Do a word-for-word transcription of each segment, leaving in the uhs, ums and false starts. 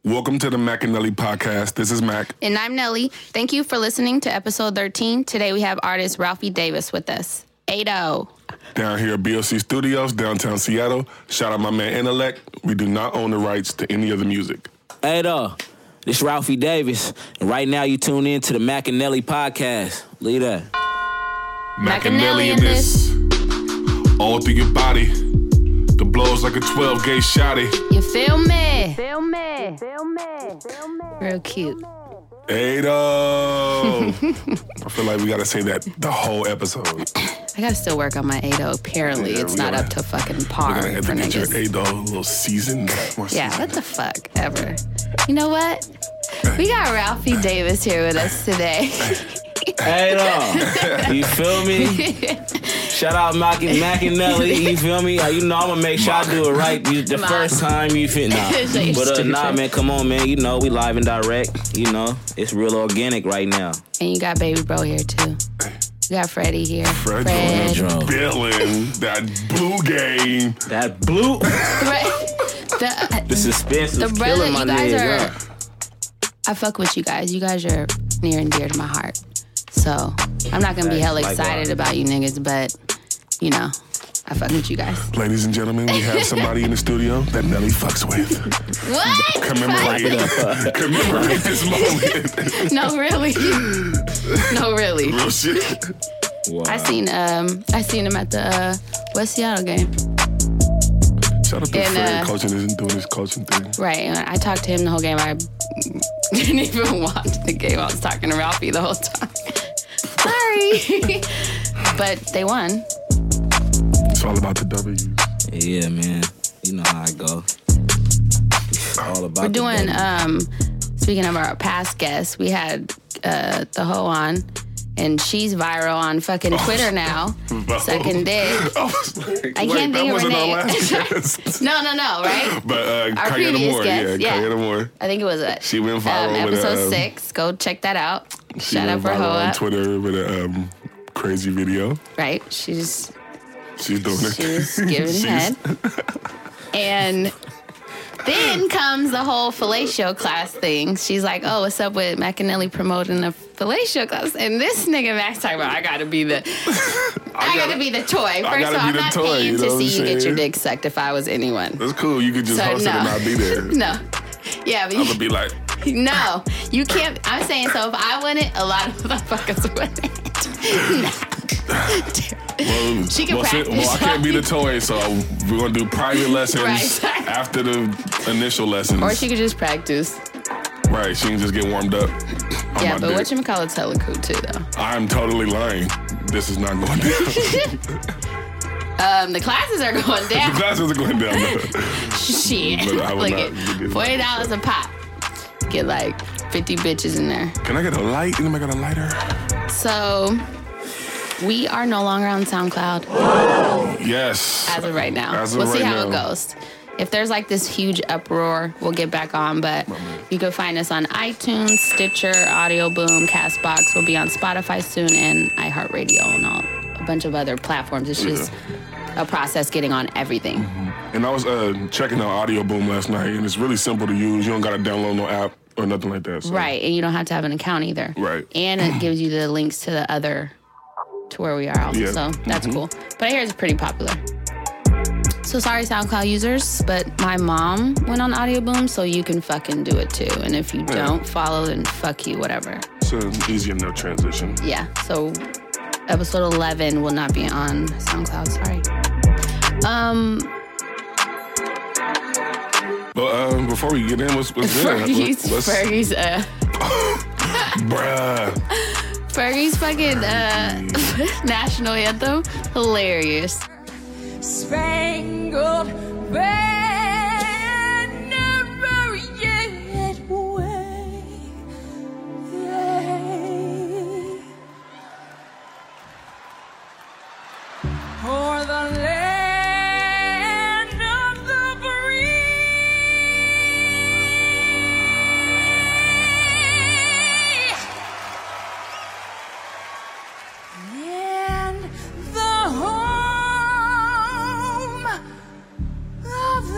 Welcome to the Mac and Nelly podcast. This is Mac. And I'm Nelly. Thank you for listening to episode thirteen. Today we have artist Ralphie Davis with us. Ado. Down here at B O C Studios, downtown Seattle. Shout out my man Intellect. We do not own the rights to any of the music. Ado. This Ralphie Davis. And right now you tune in to the Mac and Nelly podcast. Leave that. Mac and Nelly in this. All through your body. The blows like a twelve gauge shotty. You feel me? Feel me? Feel me? Feel me? Real cute. Ado. I feel like we gotta say that the whole episode. I gotta still work on my Ado. Apparently, yeah, it's not gotta, up to fucking par we gotta have for to get niggas. your Ado a little seasoned. More yeah, seasoned. what the fuck ever. You know what? We got Ralphie Davis here with us today. Ado. You feel me? Shout out Mac and, Mac and Nelly, you feel me? You know I'm gonna make sure I do it right the Ma. first time you fit. Nah, but uh, nah, man, come on, man. You know we live and direct. You know it's real organic right now. And you got Baby Bro here too. You got Freddie here. Fred, Fred. Billing, that blue game. That blue. the, the suspense is the brother, killing my you guys niggas. are. I fuck with you guys. You guys are near and dear to my heart. So I'm not gonna be hella excited about you niggas, but you know, I fuck with you guys. Ladies and gentlemen, we have somebody in the studio that Nelly fucks with. What? Commemorate, commemorate this moment. No, really. No, really. Real shit. Wow. I seen um, I seen him at the uh, West Seattle game. Shout out to And, Fred uh, coaching isn't doing his coaching thing. Right, and I talked to him the whole game. I didn't even watch the game. I was talking to Ralphie the whole time. Sorry. But they won. It's all about the W's. Yeah, man. You know how I go. It's all about We're the doing, baby. um, speaking of our past guests, we had uh, the hoe on, and she's viral on fucking Oh, Twitter now. no. Sucking dick. I, was like, I wait, can't that think of her wasn't our name. last guest. No, no, no, right? But uh, Our Kayana previous Moore, guest, yeah, yeah. Kayana Moore. I think it was a, She went viral um, with episode a, um, six. Go check that out. She Shout went out for viral Hoe on Up. Twitter with a um, crazy video. Right? She's She's doing it. she's giving She's- head. And then comes the whole fellatio class thing. She's like, oh, what's up with Mac and Nelly promoting a fellatio class? And this nigga Mac's talking about, I gotta be the I, gotta, gotta be the toy. First gotta of all, I'm be the not toy, paying you know to what see I'm you get your saying? dick sucked if I was anyone. That's cool. You could just So, host it no. and not be there. No. Yeah, but I'm you, gonna be like, no, you can't. I'm saying, so if I win it, a lot of motherfuckers win it. No. well, She can well, shit, practice. well, I can't be the toy, so we're gonna do private lessons Right. after the initial lessons. Or she could just practice. Right, she can just get warmed up. on Yeah, my but dick. whatchamacallit's hella cool too, though. I'm totally lying. This is not going down. Um, the classes are going The down. classes are going down. Shit. But I will Look not at be getting forty dollars a pop. Get like fifty bitches in there. Can I get a light? Anybody got a lighter? So we are no longer on SoundCloud Yes. as of right now. As of we'll see right how it now. goes. If there's like this huge uproar, we'll get back on. But you can find us on iTunes, Stitcher, Audio Boom, Castbox. We'll be on Spotify soon and iHeartRadio and all a bunch of other platforms. It's just a process getting on everything. And I was uh, checking out Audio Boom last night, and it's really simple to use. You don't got to download no app or nothing like that. So. Right, and you don't have to have an account either. Right. And it gives you the links to the other, to where we are also. Yeah. So that's cool. But I hear it's pretty popular. So sorry, SoundCloud users, but my mom went on Audio Boom, so you can fucking do it too. And if you Yeah. don't follow, then fuck you, whatever. It's an easy enough transition. Yeah, so episode eleven will not be on SoundCloud, sorry. Um, But um, before we get in, what's, what's good? Fergie's, What's, Fergie's, uh, bruh. Fergie's fucking, uh, national anthem, hilarious. Spangled banner yet wave. For the land of the free and the home of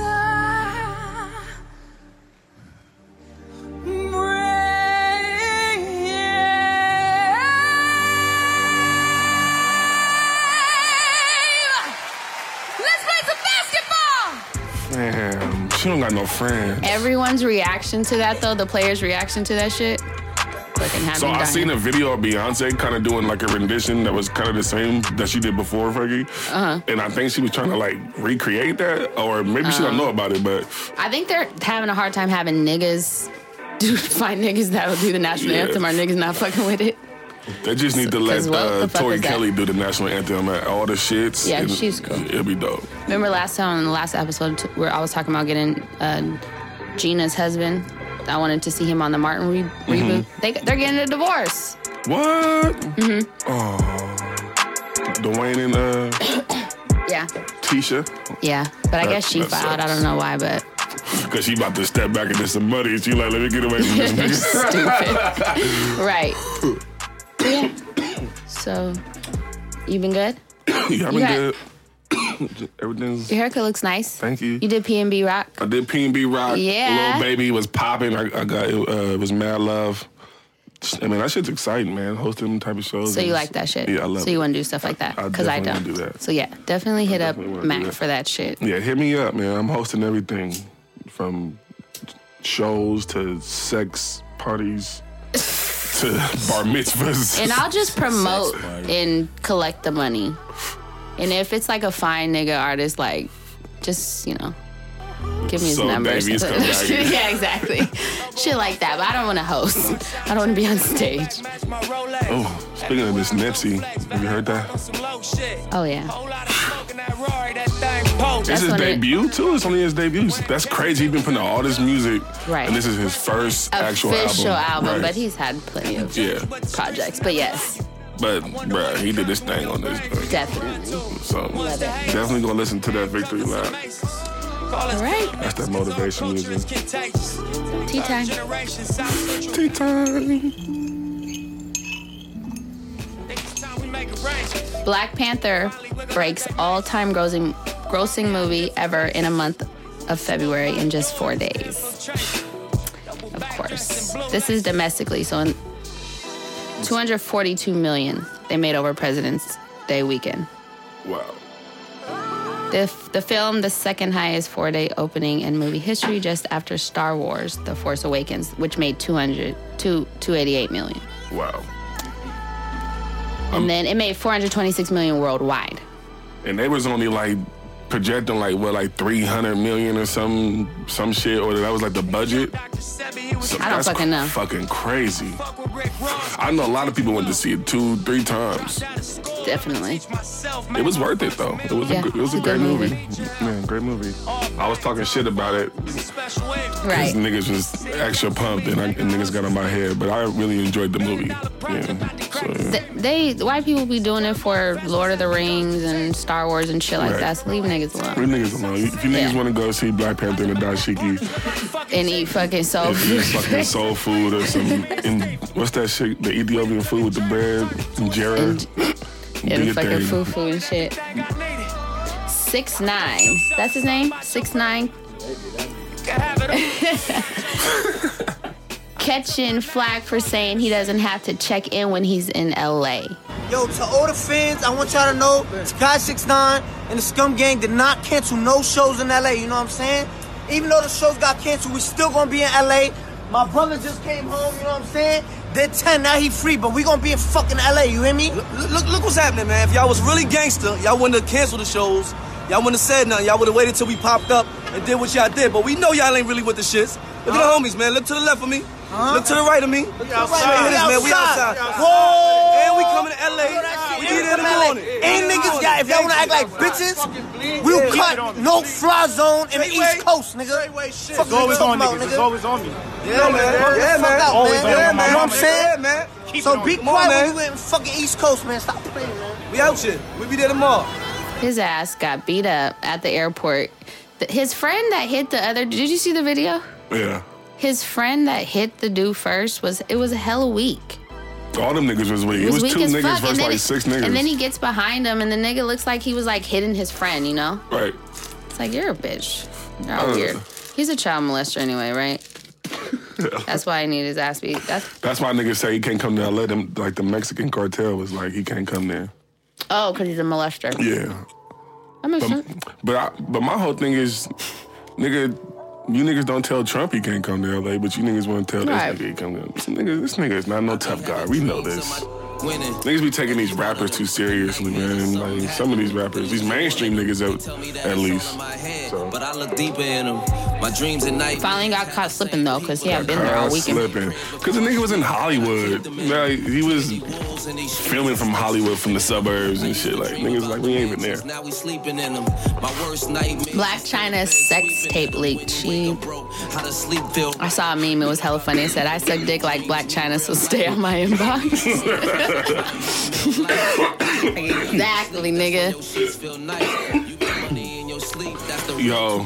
don't got no friends. Everyone's reaction to that, though, the players' reaction to that shit, fucking had So me I dying. seen a video of Beyonce kind of doing like a rendition that was kind of the same that she did before, Fergie. Uh-huh. And I think she was trying to like recreate that, or maybe she don't know about it, but I think they're having a hard time having niggas do find niggas that'll do the national Yeah. anthem or niggas not fucking with it. they just need to let 'Cause what uh, the fuck Tori is that? Kelly do the national anthem at all the shits. Yeah, and she's cool. It'll be dope. Remember last time in the last episode t- where I was talking about getting uh, Gina's husband? I wanted to see him on the Martin re- Mm-hmm. reboot. They, they're getting a divorce. What? Mm-hmm. Oh, Dwayne and uh, Yeah. Tisha, Yeah. But I That- guess she that filed. I sucks. don't know why, but because she about to step back into some money. She like, let me get away from this nigga. stupid. Right. Yeah. So, you been good? yeah, I've You been got- good. Everything's. Your haircut looks nice. Thank you. You did P and B Rock. I did P and B Rock. Yeah. Little Baby was popping. I, I got it. Uh, it was Mad Love. I mean, that shit's exciting, man. Hosting them type of shows. So you is- like that shit? Yeah, I love So it. you want to do stuff like that? I Because I, definitely don't. wanna do that. So yeah, definitely hit up definitely wanna do Mac that. for that shit. Yeah, hit me up, man. I'm hosting everything from shows to sex parties to bar mitzvahs. And I'll just promote and collect the money. And if it's like a fine nigga artist, like, just, you know, give me his So number. or Davies something. come back in. Yeah, exactly. Shit like that. But I don't want to host. I don't want to be on stage. Oh, speaking of this Nipsey, have you heard that? Oh, yeah. It's That's his when it- debut too. It's only his debut. That's crazy. He's been putting out all this music, Right. and this is his first actual Official album. album, Right. but he's had plenty of Yeah. projects. But yes, But bruh, he did this thing on this joint. definitely. So Love it. definitely gonna listen to that victory lap. All right. That's that motivation music. Tea time. Tea time. Black Panther breaks all-time grossing, grossing movie ever in a month of February in just four days. Of course. This is domestically, so in two hundred forty-two million they made over President's Day weekend. Wow. The, the film, the second highest four-day opening in movie history, just after Star Wars: The Force Awakens, which made two hundred, two, two hundred eighty-eight million. Wow. And then it made four hundred twenty-six million worldwide. And they was only like projecting like what, like three hundred million or some some shit, or that was like the budget. So I don't that's fucking know. Fucking crazy. I know a lot of people went to see it two, three times. Definitely. It was worth it though. It was Yeah, a good, it was it's a a great good movie. movie. Man, great movie. I was talking shit about it because Right. niggas was extra pumped and, I, and niggas got on my head, but I really enjoyed the movie. Yeah. So, yeah. They, they white people be doing it for Lord of the Rings and Star Wars and shit like Right. that. So leave niggas alone Leave niggas alone. If you niggas Yeah. want to go see Black Panther and the Dashiki, and eat fucking soul if you food. fucking soul food or some, and what's that shit? The Ethiopian food with the bread, injera. And- Do and your fucking thing. fufu and shit. Six nine. That's his name. Six nine. Catching flack for saying he doesn't have to check in when he's in L A. Yo, to all the fans, I want y'all to know, Sky six nine and the Scum Gang did not cancel no shows in L A, you know what I'm saying? Even though the shows got canceled, we still gonna be in L A. My brother just came home, you know what I'm saying? They're ten, now he free, but we gonna be in fucking L A, you hear me? Look, look, look what's happening, man. If y'all was really gangster, y'all wouldn't have canceled the shows. Y'all wouldn't have said nothing. Y'all would have waited till we popped up and did what y'all did. But we know y'all ain't really with the shits. Look at the homies, man. Look to the left of me. Look to the right of me. Straight hitters, man. We outside. Whoa! And we coming to L A. We be there in the morning. And niggas, y'all, if y'all wanna act like bitches, we'll cut no fly zone in the East Coast, nigga. Fuck It's always you on talking niggas. It's about, nigga? always on me. Yeah, man. Yeah, Fuck man. out, Always man. on Yeah, my man. You know what I'm mama. saying? Yeah, man. So be Come on, quiet man. when we in fucking East Coast, man. Stop playing, man. We out here. We be there tomorrow. His ass got beat up at the airport. Th- His friend that hit the other. Did you see the video? Yeah. His friend that hit the dude first was. It was hella weak. All them niggas was weak. It It was, was, weak two as niggas fuck. versus then like it- six niggas. And then he gets behind him, and the nigga looks like he was like hitting his friend. You know? right. It's like you're a bitch. You're all Uh. weird. He's a child molester anyway, right? That's why I need his ass beat. That's That's why niggas say he can't come there. Let him, like the Mexican cartel was like, he can't come there. oh, because he's a molester. Yeah. That makes But, sense. but, I, but my whole thing is, nigga, You niggas don't tell Trump he can't come to L A, but you niggas want to tell Right. this nigga he come to. This nigga, this nigga is not no tough guy. We know this. Niggas be taking these rappers too seriously, man. Like some of these rappers, these mainstream niggas at, at least. So. But I look deeper in them. My dreams at night. Finally got caught slipping though, cause he had been there all weekend. Slipping. Cause the nigga was in Hollywood. Like, he was filming from Hollywood, from the suburbs and shit. Like niggas like we ain't even there. Now we sleeping in them. My worst nightmare. Black China's sex tape leaked. She. I saw a meme. It was hella funny. It said, "I suck dick like Black China, so stay on my inbox." Exactly, nigga. Yo,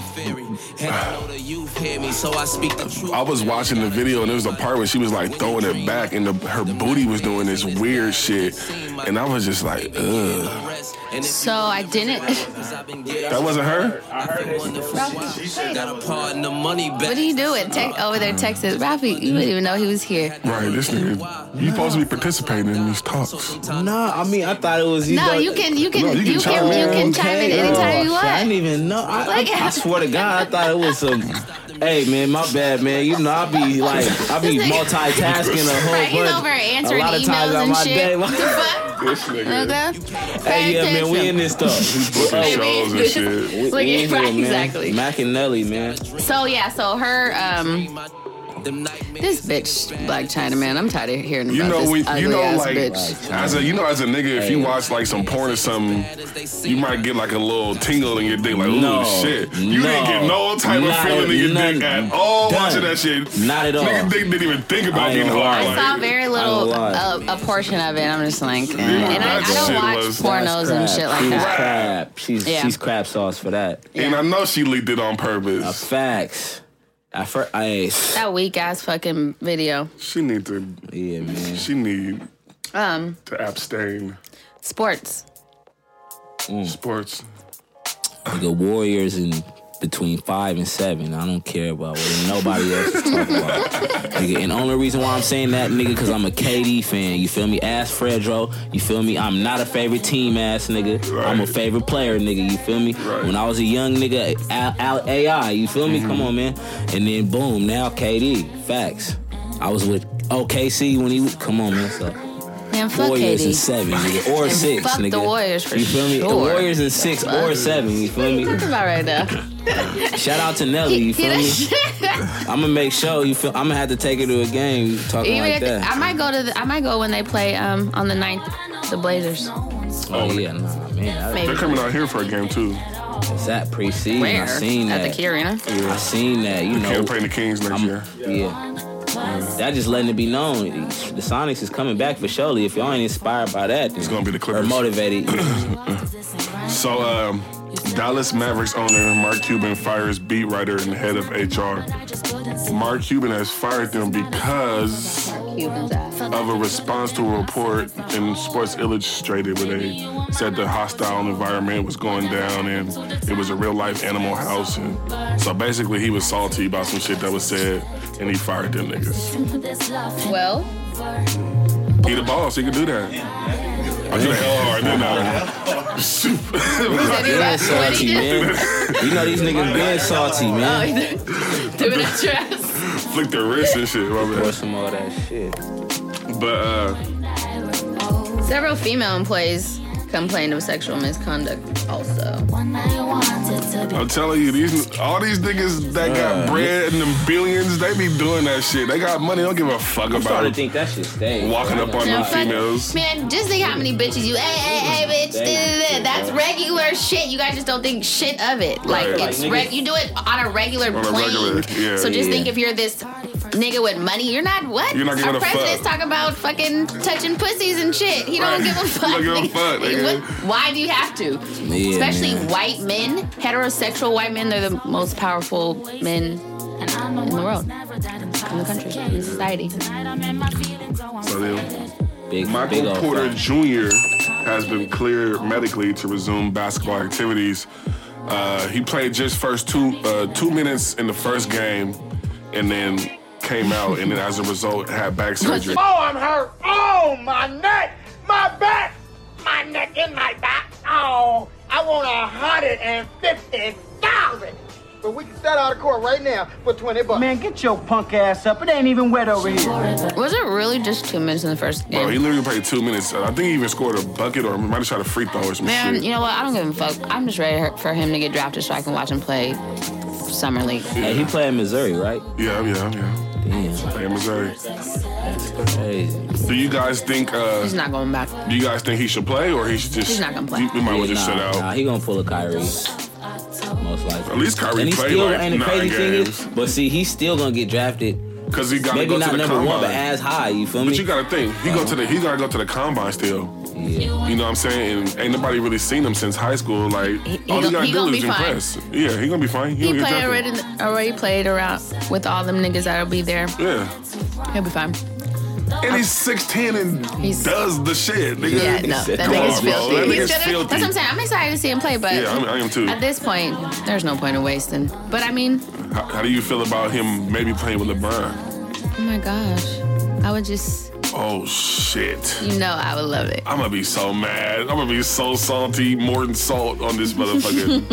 I was watching the video and there was a part where she was like throwing it back and the, her booty was doing this weird shit, and I was just like, ugh. So I didn't. That wasn't her? What are you doing? Te- over there, Texas. Ralphie, you didn't even know he was here. Right, this nigga. You supposed to be participating in these talks. Nah, I mean, I thought it was. You No, know, you can, you can, No, you you can can, chime you in. can chime in Okay, anytime oh, you shit, I didn't want. even know. I, Like- I, I swear to God, I thought it was some. Hey man, my bad, man. You know I be like I be This nigga- multitasking a whole Right, he's bunch. over answering a lot of times emails on and my shit. day. What the fuck? This nigga. Okay. Hey, yeah, man, we in this stuff. Booking Hey, shows man. and shit. We, Look we at- in here, right, man. exactly. Mac and Nelly, man. So yeah, so her, um, this bitch, Black China, man, I'm tired of hearing about You know, this we, ugly you know, ass like bitch. as a, you know, as a nigga, if you watch like some porn or something, you might get like a little tingle in your dick, like, ooh, No, shit. You no, didn't get no type of not feeling in your none, dick at all done. watching that shit. Not at all. Nigga dick didn't even think I about ain't getting gonna hard. lie. I saw Like, very I little, ain't gonna uh, a portion of it. I'm just like, eh. Yeah, and I, I that don't shit watch was- pornos and shit like she's that. crap. She's Yeah. she's crap sauce for that. and I know she leaked it on Uh, purpose. facts. I first, I That weak ass fucking video. She need to. yeah, man. She need Um, to abstain. sports. Sports. The Warriors in between five and seven. I don't care about what nobody else is talking about. Nigga, and the only reason why I'm saying that, nigga, because I'm a K D fan. You feel me? Ask Fredro. You feel me? I'm not a favorite team ass nigga. Right. I'm a favorite player, nigga. You feel me? Right. When I was a young nigga, Al, Al, A I. You feel me? Mm-hmm. Come on, man. And then boom, now K D. Facts. I was with O K C when he was. Come on, man. So. Man, fuck Warriors K D. in seven, nigga, or And six, fuck nigga. the Warriors for You feel me? The sure. Warriors in six or seven. You feel me? Talking about right now. Shout out to Nelly. You feel me? Even I'm gonna make sure you feel. I'm gonna have to take her to a game talking like if- that. I might go to. The, I might go when they play um on the ninth, the Blazers. Oh yeah, nah, man. I, Maybe. They're coming out here for a game too. it's that preseason. Where? I seen that. At the Key Arena. I seen that. You know. Can't play the Kings next I'm- year. Yeah. That just letting it be known. The Sonics is coming back for surely. If y'all ain't inspired by that, then, It's gonna be the or Clippers. motivated. So, um, Dallas Mavericks owner Mark Cuban fires beat writer and head of H R. Mark Cuban has fired them because Cuban's ass. of a response to a report in Sports Illustrated where they said the hostile environment was going down and it was a real life Animal House. And so basically he was salty about some shit that was said and he fired them niggas. Well, He the boss, he can do that. I do the hell hard, didn't I? said he Being was- what salty, he did? man. You know these niggas being salty, Oh, man. he did. Doing a dress. Flick the wrist and shit, my Pour bad. some more of that shit. But, uh, Several female employees complained of sexual misconduct also. I'm telling you, these all these niggas that got bread and them billions, they be doing that shit. They got money, don't give a fuck I'm about starting it. to think that shit stay. Walking up on No, them fuck- females. Man, just think how many bitches you, hey, hey, hey, bitch, da, da, da. That's regular shit. You guys just don't think shit of it. Like, Right. it's Like, reg- niggas- you do it on a regular On a plane. regular, yeah. So just Yeah. think if you're this nigga with money, you're not what? You're not giving Our a fuck. president's talking about fucking touching pussies and shit. He don't Right. give a fuck. Don't give a nigga. fuck, nigga. What- Why do you have to? Yeah, Especially man. white men, heterosexual white men, they're the most powerful men in the world, in the country, in society. So they, Big, big Michael old Porter fuck. Junior has been cleared medically to resume basketball activities. Uh, he played just first two uh, two minutes in the first game, and then came out, and then as a result had back surgery. Oh, I'm hurt. Oh, my neck, my back, my neck and my back. Oh, I want a hundred and fifty thousand. but we can start out of court right now for twenty bucks. Man, get your punk ass up. It ain't even wet over here. Was it really just two minutes in the first game? Bro, he literally played two minutes. I think he even scored a bucket or might have shot a free throw or some Man, shit. you know what? I don't give a fuck. I'm just ready for him to get drafted so I can watch him play Summer League. Yeah. Hey, he played in Missouri, right? Yeah, yeah, yeah. Damn. Play in Missouri. That's crazy. Do you guys think... Uh, He's not going back. Do you guys think he should play or he should just... He's not going to play. We might as well just nah, sit out. Nah, he gonna pull a Kyrie. Most likely. At least Kyrie and he played still, like and the nine crazy games. thing is, but see, he's still gonna get drafted. Because he got to maybe go not to the number combine. one, but as high. You feel me? But you got to think, he go to the he got to go to the combine still. Yeah. You know what I'm saying? And ain't nobody really seen him since high school. Like He- he all gon- he gotta he do gonna is be fine. impress. Yeah, he gonna be fine. He He'll get played drafted. already, already played around with all them niggas that'll be there. Yeah. He'll be fine. And he's six ten and He's- does the shit, nigga. Yeah, no, that Come nigga's on, bro. filthy. That He's nigga's gonna- filthy. That's what I'm saying. I'm excited to see him play, but Yeah, I'm- I am too. at this point, there's no point in wasting. But I mean, How, how do you feel about him maybe playing with LeBron? oh my gosh, I would just, Oh shit. you know, I would love it. I'm gonna be so mad. I'm gonna be so salty, more than salt on this motherfucker.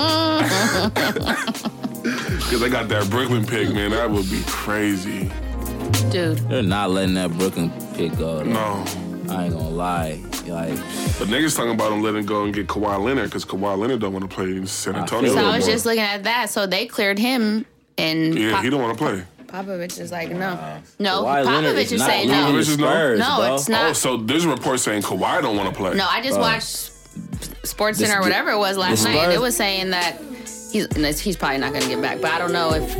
Cause I got that Brooklyn pick, man. That would be crazy. Dude. They're not letting that Brooklyn pick go. Though. No. I ain't gonna lie. Like, But niggas talking about him letting go and get Kawhi Leonard because Kawhi Leonard don't want to play in San Antonio So no I was more. just looking at that. So they cleared him, and Yeah, Pop- he don't want to play. Popovich is like, no. No, Kawhi Leonard Popovich is is not saying leaving no. the Spurs, No, bro. it's not. Oh, so there's a report saying Kawhi don't want to play. No, I just Bro. watched Sports The- Center or whatever it was last the night. Spurs- It was saying that he's and it's- he's probably not going to get back. But I don't know if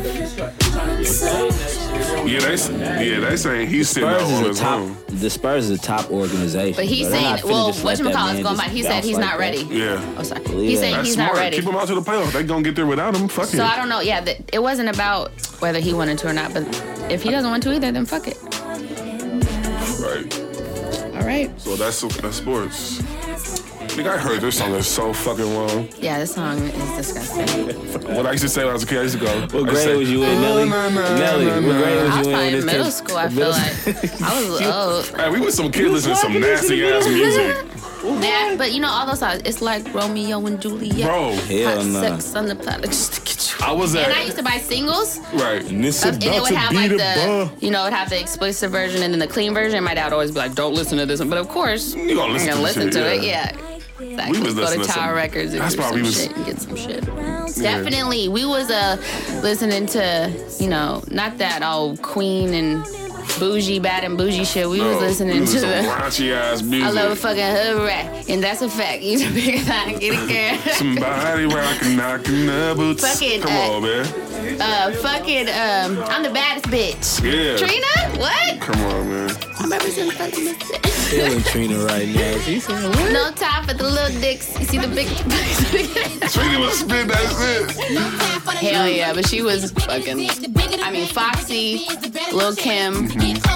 Yeah, they yeah they saying he's sitting out Spurs on is his a top. own. The Spurs is a top organization. But he's bro. They're saying, not finna well, just let that whatchamacallit's man going just by. He said bounce he's like not that. ready. Yeah. Oh, sorry. Yeah. He's saying That's he's smart. not ready. Keep him out to the playoffs. They gonna get there without him. Fuck So it. I don't know. Yeah, the, it wasn't about whether he wanted to or not. But if he doesn't want to either, then fuck it. Right. All right. So that's that's sports. Nigga, I heard this song is so fucking long. Yeah, this song is disgusting. What I used to say when I was a kid, I used to go. What I used to grade say, was you in, Nelly? "Oh, na, na, Nelly, na, what na." grade I was was you in? probably in this middle kid? school, I feel like. I was old. Hey, we was some kids listening to some nasty ass music. Man, but you know, all those songs, it's like Romeo and Juliet. Bro. Hell Hot nah. sex on the platter just to get you. I was at And I used to buy singles. right. And this And it would have like the, you know, it would have the explicit version and then the clean version. My dad would always be like, "Don't listen to this one," but of course, You gonna listen I'm to gonna this listen shit, to it. yeah. Yeah, exactly. We was Go listening to to Tower some- Records and that's do some probably was- shit and get some shit. Definitely, we was uh listening to, you know, not that all Queen and bougie, bad and bougie shit. We No, was listening we was to some the. raunchy ass music. I love a fucking hood rat, and that's a fact. You know, because I get it, girl. Somebody rockin', knockin' the boots. Fucking, Come uh, on, man. Uh, fucking, um, I'm the baddest bitch. Yeah. Trina? What? Come on, man. I'm representing fucking this. Feeling Trina right now. She saying what? No time for the little dicks. You see the big. Trina was spit that shit. Hell yeah, but she was fucking. I mean, Foxy, Lil Kim,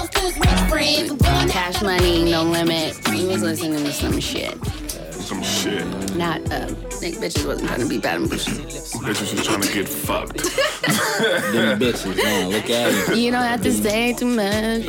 Cash Money, No Limit. We was listening to some shit. Some shit. Not, uh, Nick bitches wasn't trying to be bad and bougie. Bitches was trying to get fucked. Them bitches, man. Look at me. You don't have to say too much.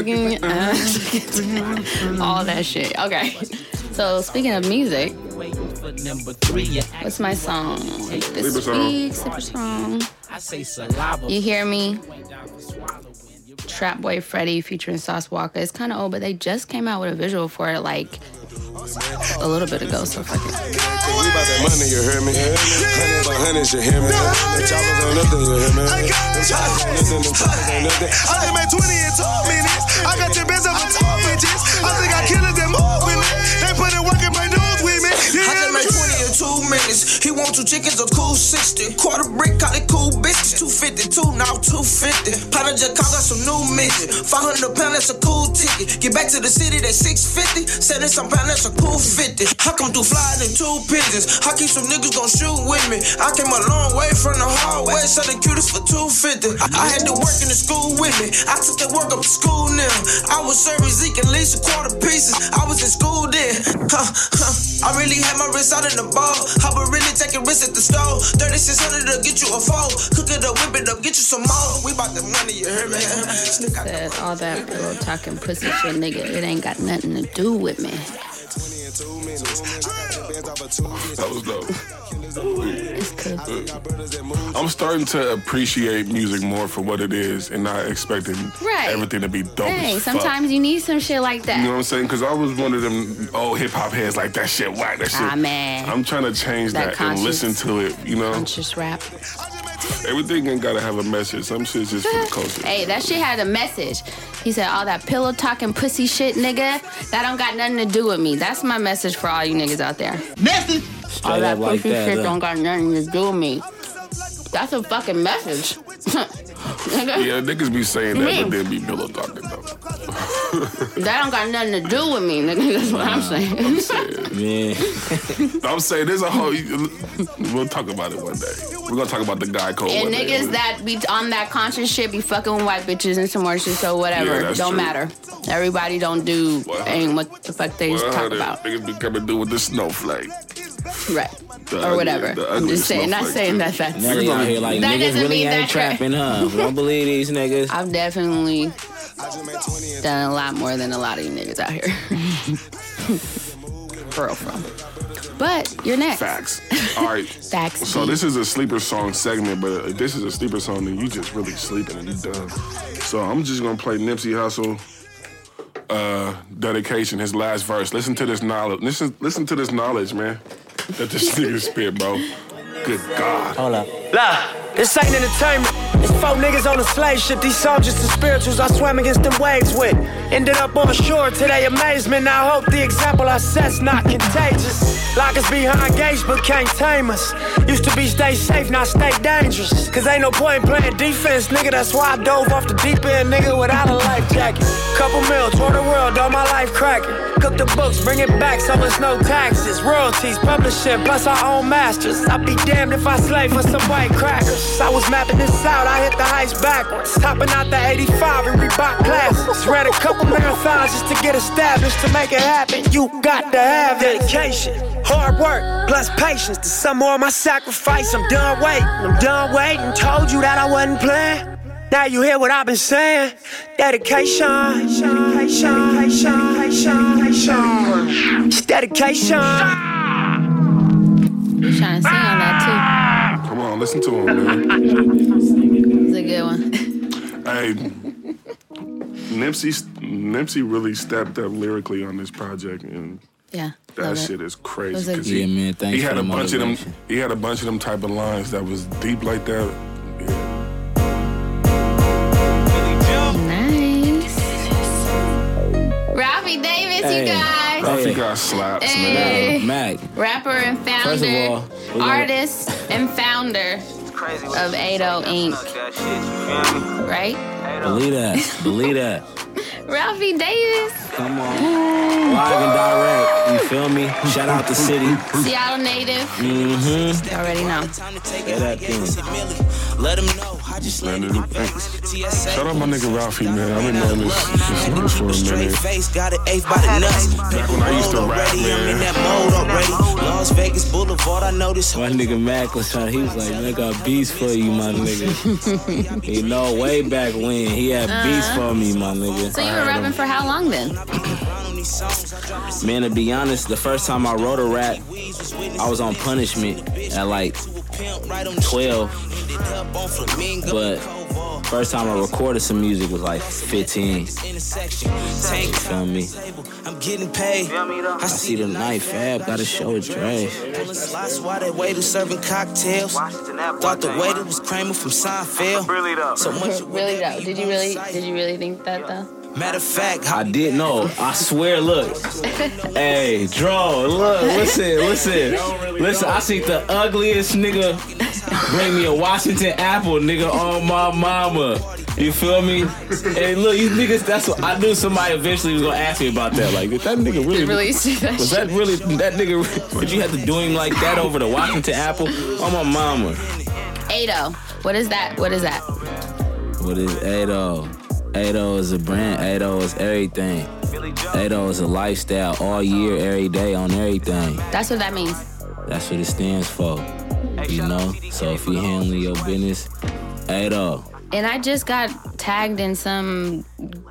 All that shit. Okay. So speaking of music, what's my song this Sleeper song. week? Sleeper song. You hear me? Trap Boy Freddy featuring Sauce Walker. It's kind of old, but they just came out with a visual for it like a little bit ago. So fuck it. We about that money, you hear me? Hundreds on hundreds, you hear me? The choppers on nothing, you hear me? The choppers on nothing, the choppers on nothing. I just made twenty in two minutes. I got your best over two bitches. I think I killed them move with me. They put in work in my news with me. I just made twenty in two minutes. He want two chickens, a cool sixty. Quarter brick, call it cool bitches. two fifty-two, now two fifty. Potter just caught got some new midget. five hundred pounds, that's a cool ticket. Get back to the city, that's six fifty. seventy some pounds, that's a cool fifty. I come through flying in two pigeons. I keep some niggas gon' shoot with me. I came a long way from the hallway, selling cuties for two fifty. I, I had to work in the school with me. I took that work up to school now. I was serving Zeke and Lisa quarter pieces. I was in school then. Huh, huh. I really had my wrist out in the ball. I would really take a risk at the store. thirty-six hundred to get you a four. Cook it up, whip it up, get you some more. We bout the money, you hear me? Stick out Said all that little talking pussy shit, nigga. It ain't got nothing to do with me. That was dope. I'm starting to appreciate music more for what it is and not expecting right. everything to be dope. Hey, as sometimes fuck. you need some shit like that. You know what I'm saying? Because I was one of them old hip hop heads like that shit whack, that shit. Ah, man. I'm trying to change That that, and conscious- listen to it, you know? Conscious rap. Everything ain't gotta have a message. Some shit's just for the culture. Hey, that shit had a message. He said, all that pillow talking pussy shit, nigga, that don't got nothing to do with me. That's my message for all you niggas out there. Message. Straight All that up like pussy that, shit huh? don't got nothing to do with me. That's a fucking message. Nigga, Yeah, niggas be saying that, Me. but they be pillow talking though. that don't got nothing to do with me, nigga. That's what I'm saying. I'm saying, Man. I'm saying there's a whole. We'll talk about it one day. We're gonna talk about the guy code. And one day. niggas that be on that conscious shit be fucking with white bitches and some more shit, so whatever. Yeah, that's don't true. matter. Everybody don't do Well, ain't what the fuck they Well, talk they- about. Niggas be coming through with the snowflake. Right. The or ugly- whatever. the I'm ugly just saying, not snowflake, saying too. that that's... Nelly out here like, That niggas doesn't really mean ain't that- trapping, huh? Don't believe these niggas. I've definitely done a lot more than a lot of you niggas out here. For real, for real. But you're next. Facts. All right. Facts. So this is a sleeper song segment, but if this is a sleeper song, then you just really sleeping and you done. So I'm just gonna play Nipsey Hussle. Uh, dedication, his last verse. Listen to this knowledge. Listen, listen to this knowledge, man. That this nigga spit, bro. Good God. Hold up. Nah, this ain't entertainment. It's four niggas on a slave ship. These songs just the spirituals I swam against them waves with. Ended up on shore to their amazement. I hope the example I set's not contagious. Lock us behind gates but can't tame us. Used to be stay safe, now stay dangerous. Cause ain't no point in playing defense, nigga. That's why I dove off the deep end, nigga, without a life jacket. Couple mil, tour the world, all my life cracking. Cook the books, bring it back so it's no taxes. Royalties, publishing, plus our own masters. I'd be damned if I slave for some white crackers. I was mapping this out, I hit the heights backwards. Topping out the eighty-five and Reebok classics. Ran a couple marathons just to get established. To make it happen, you got to have dedication. Hard work, plus patience. To some more of my sacrifice, I'm done waiting. I'm done waiting. Told you that I wasn't playing. Now you hear what I've been saying. Dedication. Dedication. Dedication. Dedication. You trying to sing on that Come on, listen to him, man. too. It's a good one. Hey, Nipsey, Nipsey really stepped up lyrically on this project, and Yeah. that love shit it. is crazy. Was it- 'cause Yeah, he, man, thanks he had for a the bunch of them. motivation. He had a bunch of them type of lines that was deep like that. Yeah. Nice. Ralphie Davis, Hey. you guys. Ralphie Hey. got slaps, Hey. man. Mac. Rapper and First of founder, all, we gonna- artist and founder of eight oh Incorporated. Right? Believe that. Believe that. Ralphie Davis, Come on. Live and direct. You feel me? Shout out the city. Seattle native. Mm-hmm. You already know. Say that thing. Let him know. I just Man, dude, thanks. Shout out my nigga Ralphie, man. I've been knowing this, this nigga for a straight minute. face, got it eighth by the nuts. Back when I used to rap, I'm in man. that mode already. Las Vegas Boulevard, I know this. My nigga Mac was trying, he was like, man, I got beats for you, my nigga. You know, way back when, he had beats for me, my nigga. So you were rapping for how long then? Man, to be honest, the first time I wrote a rap, I was on punishment at like twelve. But first time I recorded some music was like fifteen. You feel me? I'm getting paid. I see the night fab, gotta show it Dre. Pulling slots while they waiter serving cocktails. Thought the waiter was Kramer from Seinfeld. So much. Really though? Did you really? Did you really think that though? Matter of fact, I didn't know. I swear, look. Hey, Dro, look, listen, listen. Listen, I see the ugliest nigga bring me a Washington apple, nigga, on my mama. You feel me? Hey, look, you niggas, that's what I knew somebody eventually was gonna ask me about that. Like, did that nigga really, really see that was that really, that nigga, did you have to do him like that over the Washington apple? On my mama. eight oh. What is that? What is that? What is eight oh? eight oh is a brand, eight oh is everything. eight oh is a lifestyle all year, every day, on everything. That's what that means. That's what it stands for, you know? So if you handling your business, eight oh. And I just got tagged in some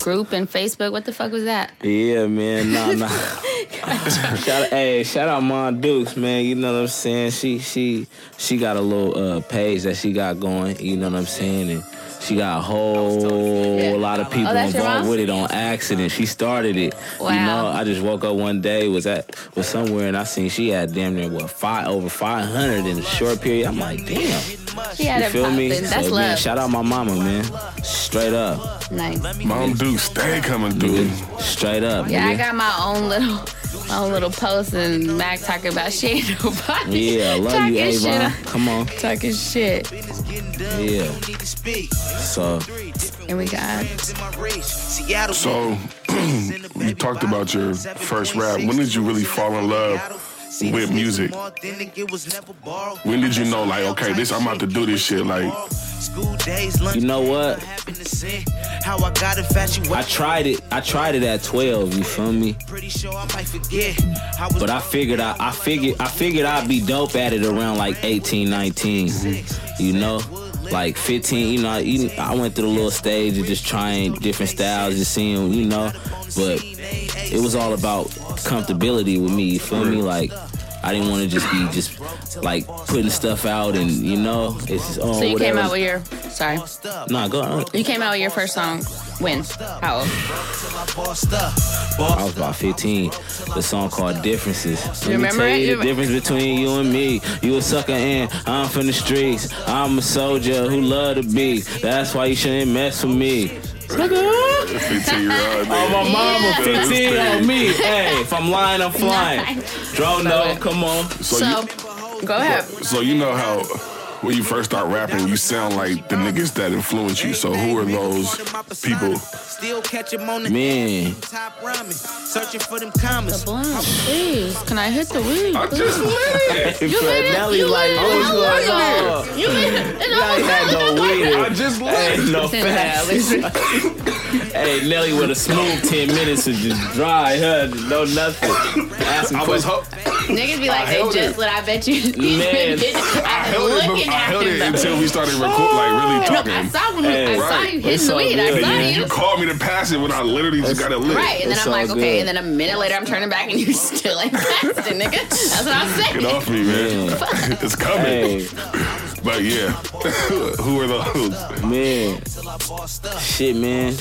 group in Facebook. What the fuck was that? Yeah, man. Nah, nah. shout, hey, shout out Mom Dukes, man. You know what I'm saying? She she she got a little uh, page that she got going. You know what I'm saying? And she got a whole yeah. lot of people oh, involved with it on accident. She started it. Wow. You know, I just woke up one day, was at was somewhere, and I seen she had damn near what five over five hundred in a short period. I'm like, damn. She had you it feel popping. me? That's so, love. Man, shout out my mama, man. Straight up. Nice. Mom Duke, stay coming through. Straight up. Yeah, nigga. I got my own little, my own little post, and Mac talking about she ain't nobody. Yeah, I love talking you, Avon. Shit. Come on. Talking shit. Yeah. So. Here we got. So, you talked about your first rap. When did you really fall in love with music? When did you know, like, okay, this I'm about to do this shit, like? You know what? I tried it. I tried it at twelve. You feel me? But I figured I, I figured I figured I'd be dope at it around like eighteen, nineteen. You know, like fifteen. You know, I went through the little stage of just trying different styles, just seeing, you know. But it was all about comfortability with me. You feel me? Like, I didn't want to just be just like putting stuff out, and you know, it's just oh. So you whatever. came out with your sorry. Nah, go on. You came out with your first song. When? How old? I was about fifteen. The song called Differences. Let You remember me tell it? you the You- difference between you and me. You a sucker and I'm from the streets. I'm a soldier who love to be. That's why you shouldn't mess with me. fifteen year old. Oh, my mama, fifteen on me. Hey, if I'm lying, I'm flying. Drone, no, come on. So, So, you, go ahead. so you know how when you first start rapping, you sound like the niggas that influence you. So who are those people? Man. The blunt, please. Can I hit the weed? I just lit it. You lit it? Nelly You like, lit it? what's You going lit on? it? You lit it? You ain't had no weed. I just lit Hey, it. no facts. Hey, Nelly with a smooth ten minutes of just dry, huh? No nothing. Asking I was questions. ho- Niggas be like, I they held just it. lit. I bet you. Man. I held it, but looking I at held him, it though. until we started record, like really No, talking. I saw when Hey, I saw right. you It's hitting the all weed. good, I And saw then you. you called me to pass it when I literally just got it lit. Right, and then It's I'm like, all okay, good. and then a minute later, I'm turning back and you still ain't passed it, nigga. That's what I'm saying. Get off me, man. It's coming. Hey, But yeah, who are those? man. Shit, man.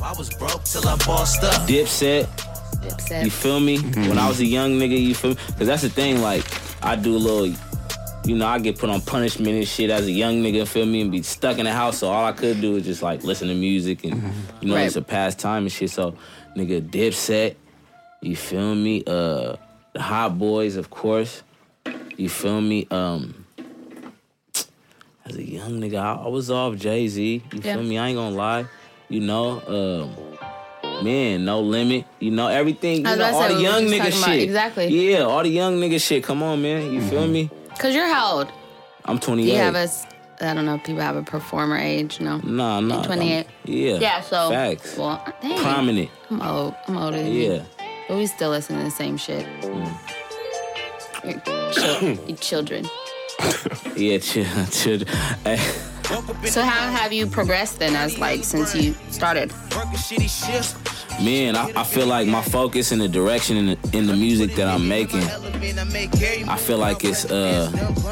Dipset. You feel me? Mm-hmm. When I was a young nigga, you feel me? Because that's the thing, like, I do a little, you know, I get put on punishment and shit as a young nigga, feel me? And be stuck in the house, so all I could do is just, like, listen to music and, you know, Right. it's a pastime and shit. So, nigga, Dipset, you feel me? Uh, the Hot Boys, of course. You feel me? Um, as a young nigga, I, I was off Jay-Z. You Yeah. feel me? I ain't gonna lie. You know, um, man, No Limit. You know, everything. I You was know, about to all say, the we were young just nigga talking shit. about- exactly. Yeah, all the young nigga shit. Come on, man. You feel me? Cause you're how old? I'm Do twenty-eight. you have a? s- I don't know if people have a performer age. No. Nah, nah. twenty-eight. I'm- Yeah. Yeah. So. Facts. Well, dang. Prominent. I'm old. I'm older than you. Yeah. But we still listen to the same shit. Your chil- your children. Yeah, chill, chill. Hey. So how have you progressed then, as like since you started? Man, I, I feel like my focus and the direction in the, in the music that I'm making, I feel like it's uh,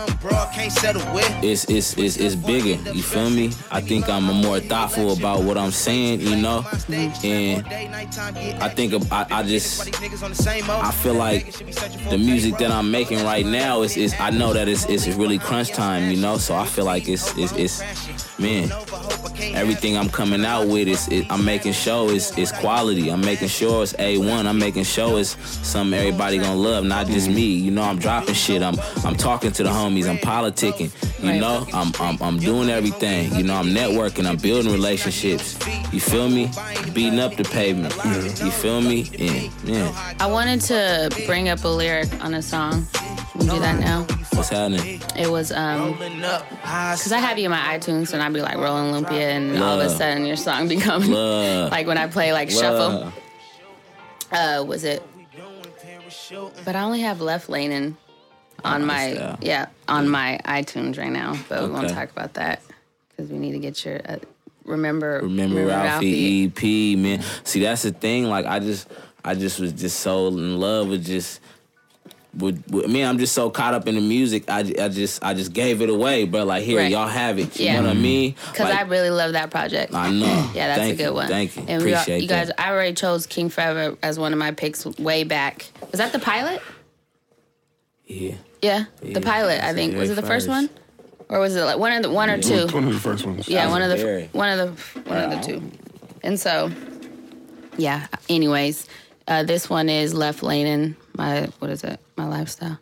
it's it's it's, it's bigger. You feel me? I think I'm more thoughtful about what I'm saying, you know, and I think I, I just I feel like the music that I'm making right now is is I know that it's it's really crunch time, you know. So I feel like it's it's, it's man, everything I'm coming out with is it, I'm making sure it's it's quality. I'm making sure it's A one. I'm making sure it's something everybody gonna love, not just me. You know, I'm dropping shit. I'm I'm talking to the homies. I'm politicking. You Right. know, I'm I'm I'm doing everything. You know, I'm networking. I'm building relationships. You feel me? Beating up the pavement. You feel me? And yeah, I wanted to bring up a lyric on a song. Can we do that now? what's happening? It was um, cause I have you in my iTunes and I'd be like Rolling Lumpia, and all of a Love. sudden your song becomes Love. like when I play like shuffle. Love. Uh, was it? But I only have Left Laning on my style. yeah on my iTunes right now. But we won't Okay. talk about that because we need to get your uh, remember remember, remember Ralphie, Ralphie E P, man. See, that's the thing. Like, I just, I just was just so in love with just. With, with me, I'm just so caught up in the music. I, I just I just gave it away, but like here, right. y'all have it. You yeah. know what I mean? Because like, I really love that project. I know. Yeah, that's Thank a good you. one. Thank you. And Appreciate we all, you guys, that. I already chose King Forever as one of my picks way back. Was that the pilot? Yeah. Yeah, yeah. the pilot. I think was it the first one, or was it like one of the one or two? One of the first ones. Yeah, one of the one of the one wow. of the two. And so, yeah. Anyways, uh, this one is Left Laning. My what is it? My Lifestyle.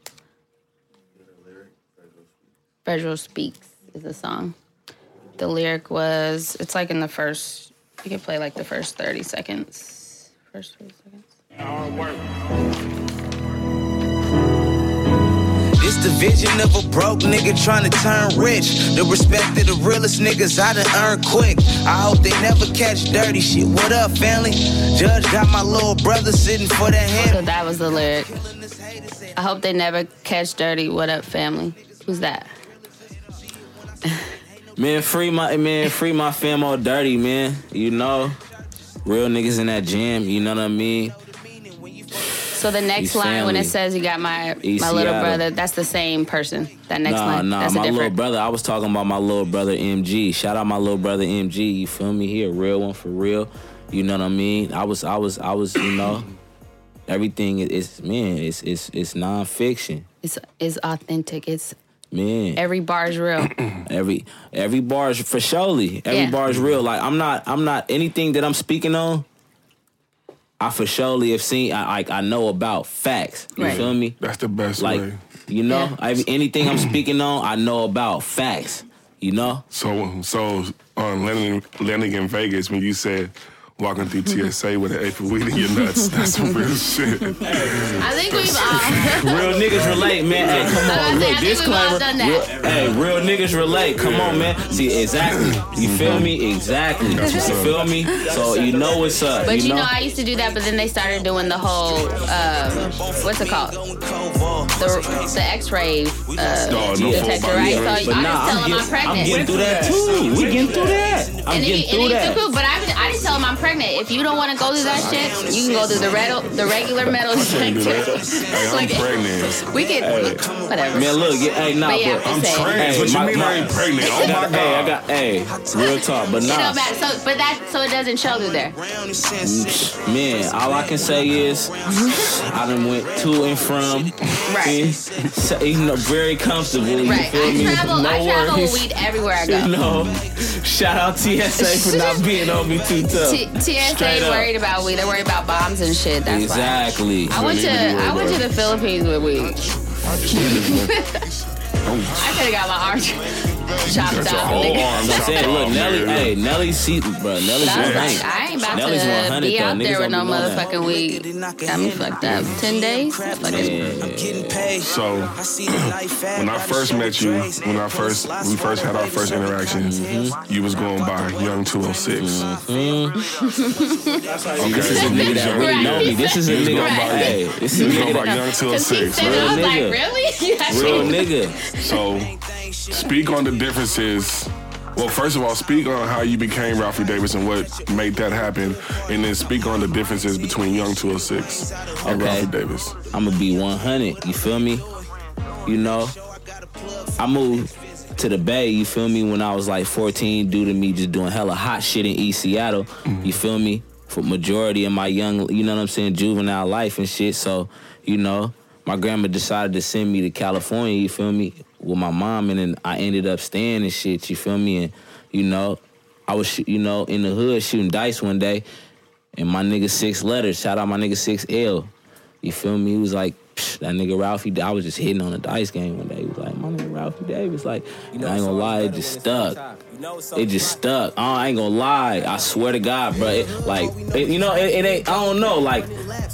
Federal Speaks is the song. The lyric was, it's like in the first, you can play like the first thirty seconds. First thirty seconds. Hard work. It's the vision of a broke nigga trying to turn rich. The respect of the realest niggas I done earned quick. I hope they never catch dirty shit. What up, family? Judge got my little brother sitting for the hand. So that was the lyric. I hope they never catch dirty. What up, family? Who's that? Man, free my man, free my fam all dirty, man. You know, real niggas in that jam. You know what I mean? So the next East line family. when it says you got my East my little Seattle. brother, that's the same person. That next nah, line, nah, that's my a different. little brother. I was talking about my little brother M G. Shout out my little brother M G. You feel me? He a real one for real. You know what I mean? I was, I was, I was. You know, everything is man. It's it's it's nonfiction. It's it's authentic. It's. Man, every bar is real. every every bar is for surely. Every yeah. bar is real. Like I'm not I'm not anything that I'm speaking on. I for surely have seen. I like I know about facts. You right. feel me? That's the best like, way. You know, yeah. I, anything I'm speaking on, I know about facts. You know. So so on landing landing in Vegas when you said. Walking through T S A with an eighth of weed in your nuts. That's some real shit. I think we've all... real niggas relate, man. Hey, come on. Look, disclaimer. Real, hey, real niggas relate. Come on, man. See, exactly. You feel me? Exactly. You feel me? So you know what's up. But you, you know, know I used to do that, but then they started doing the whole, um, what's it called? The, the X-ray uh, no, no detector, right? So but I nah, just tell I'm them get, I'm pregnant. I'm getting through that, too. We getting through that. I'm and getting it, through and that. Cool, but I, I just tell them I'm pregnant. If you don't want to go through that shit, you can go through the red, the regular metal detector. Hey, I'm pregnant. We can, hey. whatever. Man, look, yeah, hey, nah, but, yeah, but I'm saying. pregnant. Hey, what you my, mean my, I ain't pregnant? Oh my god. Hey, I got, hey, real talk, but nah. It don't matter. So, but that, so it doesn't show through there. Man, all I can say is I done went to and from. Right. So, you know, very comfortable. You right. feel I me? travel. No I travel worries. with weed everywhere I go. You know, shout out T S A for not being on me too tough. T- T S A ain't worried about weed. They're worried about bombs and shit. That's exactly. why. I went to I went to the Philippines with weed. I could have got my arm chopped That's a off. whole nigga. arm I'm chopped saying, look, off, Nelly, man. hey, Nelly, see, bro, Nelly's I was one like, hundred. I ain't about Nelly's to one hundred, be out though. there Niggas with no don't be knowing that. motherfucking weed. Got me fucked up. Ten days? Fucking So when I first met you, when I first we first had our first interaction, mm-hmm. you was going by Young two oh six. Mm-hmm. Okay, this is a nigga that really Right. know me. This is a He was nigga. going by, Hey, this is he a was going nigga. by Young two oh Because he six. said, I was Real like, nigga. really? Yeah, Real shit. nigga. So speak on the differences. Well, first of all, speak on how you became Ralphie Davis and what made that happen, and then speak on the differences between Young two oh six and Okay. Ralphie Davis. I'm gonna be one hundred. You feel me? You know, I moved to the Bay. You feel me? When I was like fourteen, due to me just doing hella hot shit in East Seattle. Mm-hmm. You feel me? For majority of my young, you know what I'm saying, juvenile life and shit. So, you know, my grandma decided to send me to California. You feel me? With my mom, and then I ended up staying and shit. You feel me? And you know, I was, you know, in the hood shooting dice one day, and my nigga Six Letters, shout out my nigga Six L. You feel me? He was like, psh, that nigga Ralphie. I was just hitting on a dice game one day. He was like, my nigga Ralphie Davis. Like, you know, I ain't gonna lie, it just stuck. It just stuck. Oh, I ain't gonna lie. I swear to God, bro. It, like, it, you know, it, it ain't. I don't know. Like,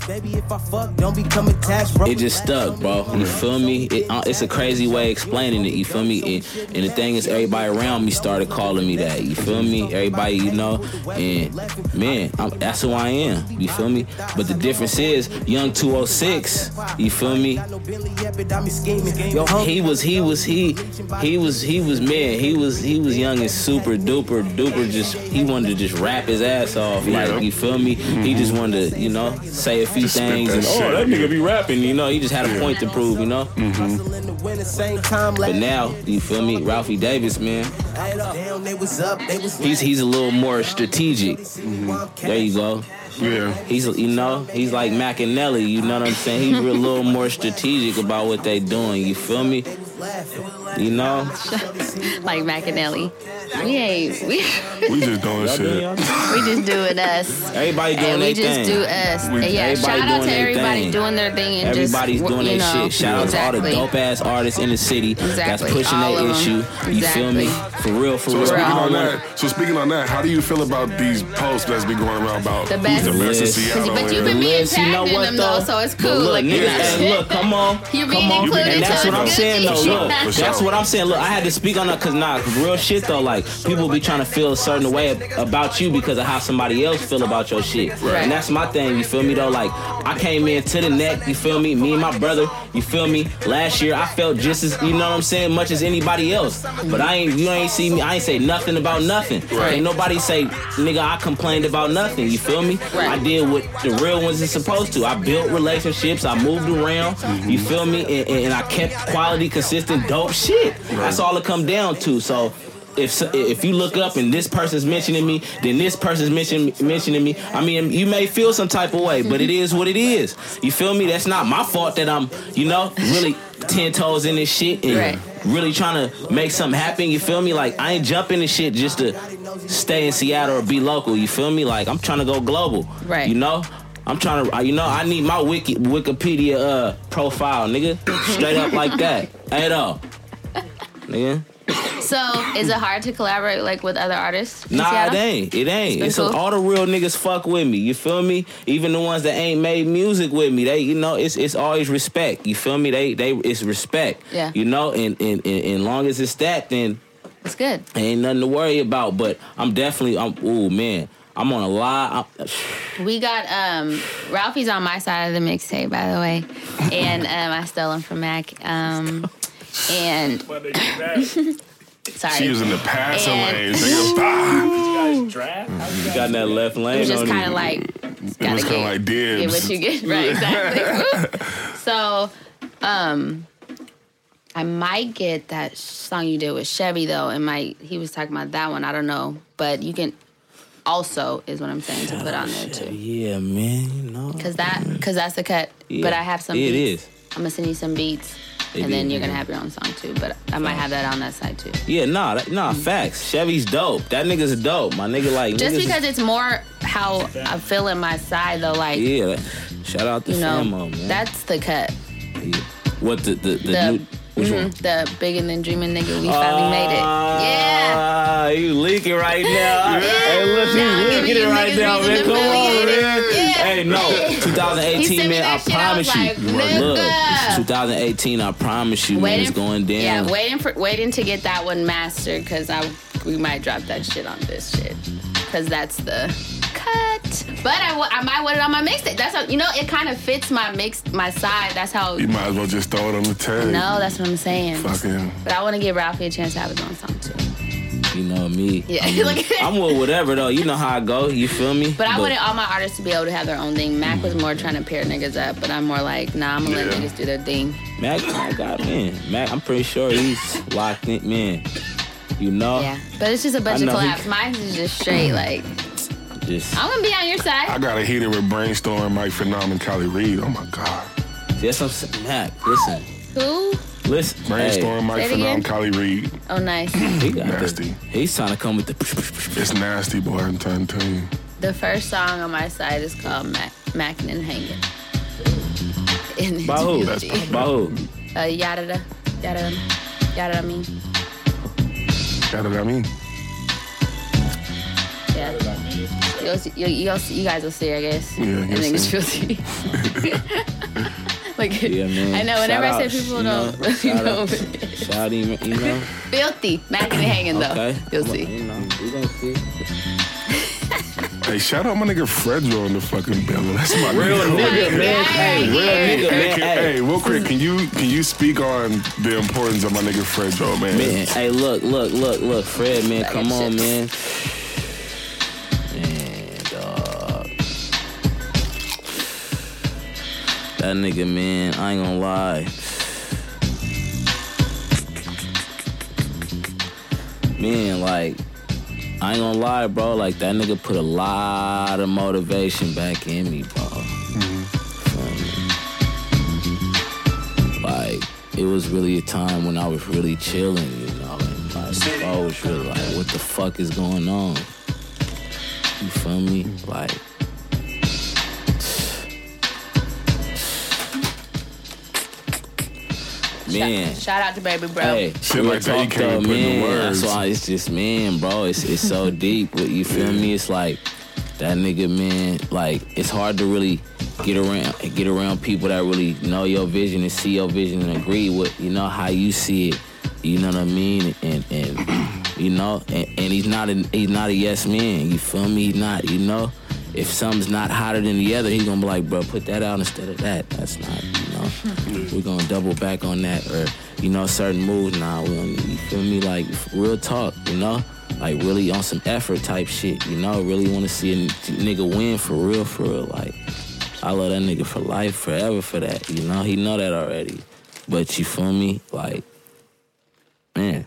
it just stuck, bro. You feel me? It, uh, it's a crazy way of explaining it. You feel me? And, and the thing is, everybody around me started calling me that. You feel me? Everybody, you know. And man, I'm, that's who I am. You feel me? But the difference is, Young two oh six. You feel me? He was, he was, he, he was, he was man. He was, he was young as super duper duper just he wanted to just rap his ass off. Yeah. Like, you feel me? Mm-hmm. He just wanted to, you know, say a few Just spit things that and shit, oh, that yeah. nigga be rapping, you know. He just had a point to prove, you know. Mm-hmm. But now, you feel me? Ralphie Davis, man. He's he's a little more strategic. Mm-hmm. There you go. Yeah. He's, you know, he's like Machiavelli, you know what I'm saying? He's a little more strategic about what they doing, you feel me? You know? Like Machiavelli. We ain't, we, We just doing shit. we just doing us. Everybody doing And we their just thing. do us. We- And yeah, everybody shout out doing to their everybody thing. doing their thing and Everybody's just, doing you their know, shit. Shout out to all the exactly. dope ass artists in the city Exactly. that's pushing All their of them. issue. You feel me? Exactly. For real, for So real. speaking I on don't wanna- that, so speaking on that, how do you feel about these posts that's been going around about The who's best. the best in Liz. Seattle? But you've and- been being Liz, you know tagged in what, them though? though, so it's But cool. look, Like, niggas, you hey, look, come on. You're being come on. included, And that's so what I'm it's saying, good though. to Look, you. For that's sure. what I'm saying. Look, I had to speak on that because, nah, real shit, though. Like, people be trying to feel a certain way about you because of how somebody else feel about your shit. Right. And that's my thing, you feel me, though? Like, I came in to the neck, you feel me? Me and my brother, you feel me? Last year, I felt just as, you know what I'm saying, much as anybody else. But I ain't, you ain't see me, I ain't say nothing about nothing. Right. Ain't nobody say, nigga, I complained about nothing, you feel me? Right. I did what the real ones is supposed to. I built relationships, I moved around, you feel me? And, and, and I kept quality, consistent, dope shit. That's all it come down to. So, If if you look up and this person's mentioning me, then this person's mention, mentioning me. I mean, you may feel some type of way, but it is what it is. You feel me? That's not my fault that I'm, you know, really ten toes in this shit and Right. really trying to make something happen. You feel me? Like, I ain't jumping this shit just to stay in Seattle or be local. You feel me? Like, I'm trying to go global. Right. You know? I'm trying to, you know, I need my wiki, Wikipedia uh, profile, nigga. Straight up like that. Hey, though. Nigga. So, is it hard to collaborate like with other artists? in Nah, Seattle? it ain't. It ain't. It's It's been a, cool? all the real niggas fuck with me. You feel me? Even the ones that ain't made music with me, they, you know, it's it's always respect. You feel me? They they it's respect. Yeah. You know, and and and, and long as it's that, then It's good. ain't nothing to worry about. But I'm definitely, I'm. Ooh man, I'm on a lot. I'm, We got um Ralphie's on my side of the mixtape, by the way, and um, I stole him from Mac. Um, and sorry, She was in the passing And- lane. Nigga, bah. you got in that left lane. it was just on you. kind of like It gotta was kind of get- like get dibs. what you get, right? Exactly. So, um, I might get that song you did with Chevy though. It might. He was talking about that one. I don't know, but you can also is what I'm saying to put on there too. Yeah, man. You know. Cause that, cause that's the cut. Yeah. But I have some. It beats. is. I'm gonna send you some beats, It and then is, you're gonna yeah. have your own song too. But I might have that on that side too. Yeah, nah, that, nah, facts. Chevy's dope. That nigga's dope. My nigga, like, Just niggas because is, it's more how I feel in my side though, like yeah. that- Shout out to you know, Famo, man. that's the cut. Yeah. What the the, the, The new which mhm, one? the bigger than dreaming nigga. We finally made it. Yeah. Ah, you leaking right now. Hey, look, Now I'm you giving leaking you it right niggas now, reason man. to Come on, affiliate it. man. Yeah. Hey, no, He twenty sent eighteen, me man. that I shit, I promise was you. like, nigga. Look, twenty eighteen, I promise you, man, it's going down. Yeah, waiting for waiting to get that one mastered because I we might drop that shit on this shit because that's the cut. But I, w- I might want it on my mixtape. That's how you know it kind of fits my mix my side. That's how. You might as well just throw it on the tag. No, that's what I'm saying. Fucking. But I want to give Ralphie a chance to have his own song too. You know me. Yeah, I'm, like- I'm with whatever, though. You know how I go. You feel me? But I wanted all my artists to be able to have their own thing. Mac was more trying to pair niggas up, but I'm more like, nah, I'm gonna let Yeah. niggas do their thing. Mac, Mac got, man. Mac, I'm pretty sure he's locked in, man. You know? Yeah, but it's just a bunch I of know he- collabs. Mine is just straight like, Just, I'm gonna be on your side. I got a heater with Brainstorm, Mike Phenom, and Cali Reed. Oh my God. that's what I'm saying. Mac, listen. Who? Listen. Brainstorm, Mike Say it again? Phenom, Cali Reed. Oh, nice. Hey, he got Nasty. the- he's trying to come with the. It's nasty, boy. I'm trying to tell you. The first song on my side is called Mac- Mackin' and Hangin'. And By who? it's beauty. By who? Uh, yada, yada, yada, I mean. Got what I mean? Yeah. You'll see, you'll, you'll see, you guys will see, I guess. Yeah, I And guess then it's so. filthy. Like, Yeah, man. I know, whenever Shout I out, say people you don't know, really shout know out. what it is. Shout him, you know? Filthy. Mackin' and Hangin', though. Okay. You'll Well, see. You know, we gonna see. Hey, shout out my nigga Fredro in the fucking building. That's my Real nigga, man. Hey, real Hey, nigga, hey, man. can- Hey. hey, real quick, can you can you speak on the importance of my nigga Fredro, man? Man, hey, look, look, look, look, Fred, man, Bag come of on, chips. man. Man, dog. That nigga, man, I ain't gonna lie. Man, like, I ain't gonna lie, bro. Like, that nigga put a lot of motivation back in me, bro. Mm-hmm. Like, it was really a time when I was really chilling, you know? And like, I was really like, what the fuck is going on? You feel me? Like, man. Shout, shout out to baby bro. Hey, Shit real like that you talk can't though, put in man. words. That's why it's just, man, bro. It's it's so deep. But you feel me? It's like that nigga, man. Like it's hard to really get around get around people that really know your vision and see your vision and agree with you know how you see it. You know what I mean? And and you know, and, and he's not a he's not a yes man. You feel me? He's not. You know, if something's not hotter than the other, he's gonna be like, bro, put that out instead of that. That's not. You know, we're gonna double back on that or. You know, certain moves now, we don't, you feel me? Like, real talk, you know? Like, really on some effort type shit, you know? Really want to see a n- nigga win for real, for real. Like, I love that nigga for life, forever for that, you know? He know that already. But you feel me? Like, man.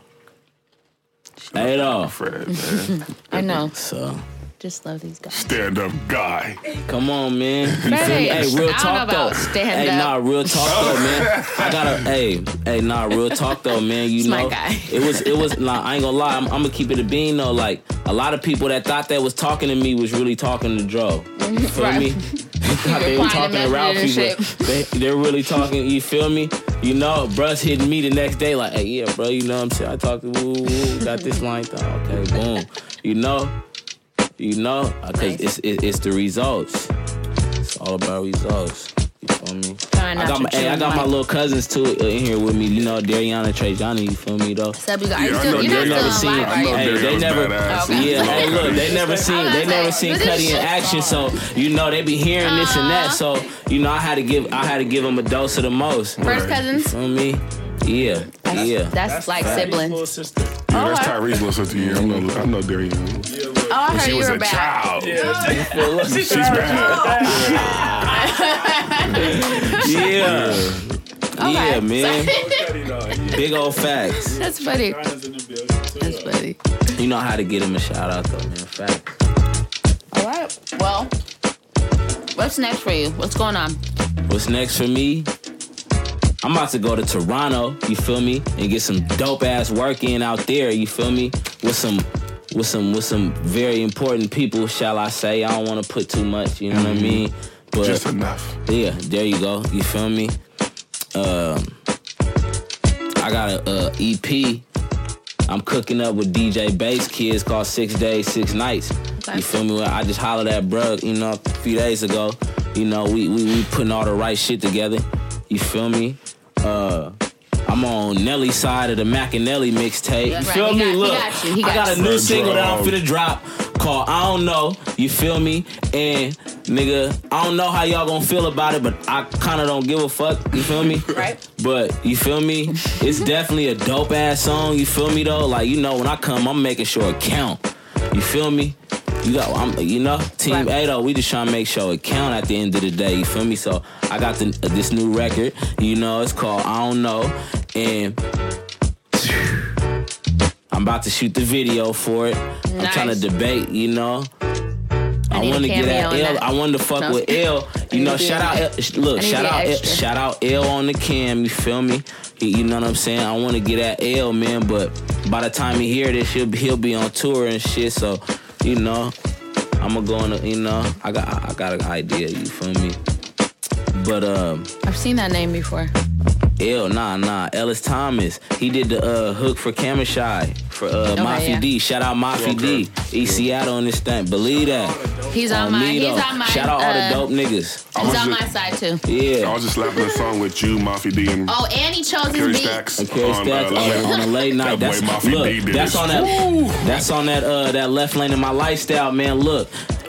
Hey, though. Fred, man. I know. So, Just love these guys. Stand up guy. come on, man. You feel me? Hey, Hey, real I don't talk, know though. about stand Hey, up. nah, real talk, though, man. I gotta, hey, hey, nah, real talk, though, man. You It's my know, guy. it was, it was, nah, I ain't gonna lie. I'm, I'm gonna keep it a bean, though. Like, a lot of people that thought they was talking to me was really talking to Dro. You feel Right. me? They thought they were Replying to talking to messages Ralphie, and but they, they're really talking, you feel me? You know, bruh's hitting me the next day, like, hey, yeah, bro, you know what I'm saying? I talked to woo, woo, got this line, thought, okay, boom. You know? You know, because Nice. it's it, it's the results. It's all about results. You feel me? Trying I not got to my hey, I chew got my mic. little cousins too uh, in here with me. You know, Dariana and Trejani. You feel me though? Sub, you got, Yeah, you I still, know you're They not never still seen. alive, I know right? Hey, they Dariana's never. badass. Okay. Yeah, hey, look, they never seen. I was They never like, seen this Cuddy in shit action. So you know, they be hearing this and that. So you know, I had to give. I had to give them a dose of the most. First You cousins? feel me? Yeah, yeah. That's, like siblings. Little sister. Yeah, that's Okay. Tyrese's little sister. Yeah, I know, I know Darian. Oh, I When heard she you was were a back. child. Yeah. She's bad. Yeah, Okay. yeah, man. Cuddy, no, he- Big old facts. That's funny. Ryan's in the building, too. That's funny. You know how to get him a shout out though, man. Facts. All right. Well, what's next for you? What's going on? What's next for me? I'm about to go to Toronto, you feel me, and get some dope ass work in out there, you feel me, with some, with some, with some very important people, shall I say? I don't want to put too much, you know what I mean? But Just enough. yeah, there you go, you feel me? Um, I got a, a E P. I'm cooking up with D J Bass Kids called Six Days, Six Nights. Okay. You feel me? Well, I just hollered at bruh, you know, a few days ago. You know, we we, we putting all the right shit together. You feel me? Uh, I'm on Nelly's side of the Macanelli mixtape. You Right, feel he me? got- he Look, got you, he I got got a you. new Fred single that I'm Dro. finna drop called I Don't Know. You feel me? And nigga, I don't know how y'all gonna feel about it, but I kinda don't give a fuck. You feel me? Right. But you feel me? It's definitely a dope ass song. You feel me though? Like you know, when I come, I'm making sure it count. You feel me? You got, I'm, you know, Team Right. A though. We just trying to make sure it count at the end of the day. You feel me? So I got the, this new record. You know, it's called I Don't Know, and I'm about to shoot the video for it. I'm Nice. trying to debate. You know. I, need a want to get cameo at in L. that. I wanted to fuck No. with L. You need know, to be shout in out. there. L, I look, need to shout be out, L, extra. shout out L on the cam. You feel me? He, you know what I'm saying? I want to get at L, man. But by the time he hear this, he'll be, he'll be on tour and shit. So, you know, I'm gonna go on. A, you know, I got I got an idea. You feel me? But um. I've seen that name before. L, nah, nah. Ellis Thomas. He did the uh, hook for Camashai for uh, Okay, Mafia yeah. D. Shout out Mafia D. East Seattle on this thing. Believe that. He's on my. me, He's though. on my. Shout out all uh, the dope niggas. I He's was on just- my side too. I Yeah. was just slapping a song with you, Mafia D, and Oh, and he chose his Kerry beat. Stacks And Kerry on, Stacks uh, on, on a late night. That That's boy Mafia look. D did That's his- on that. That's on that. Uh, that left lane in my lifestyle, man. Look,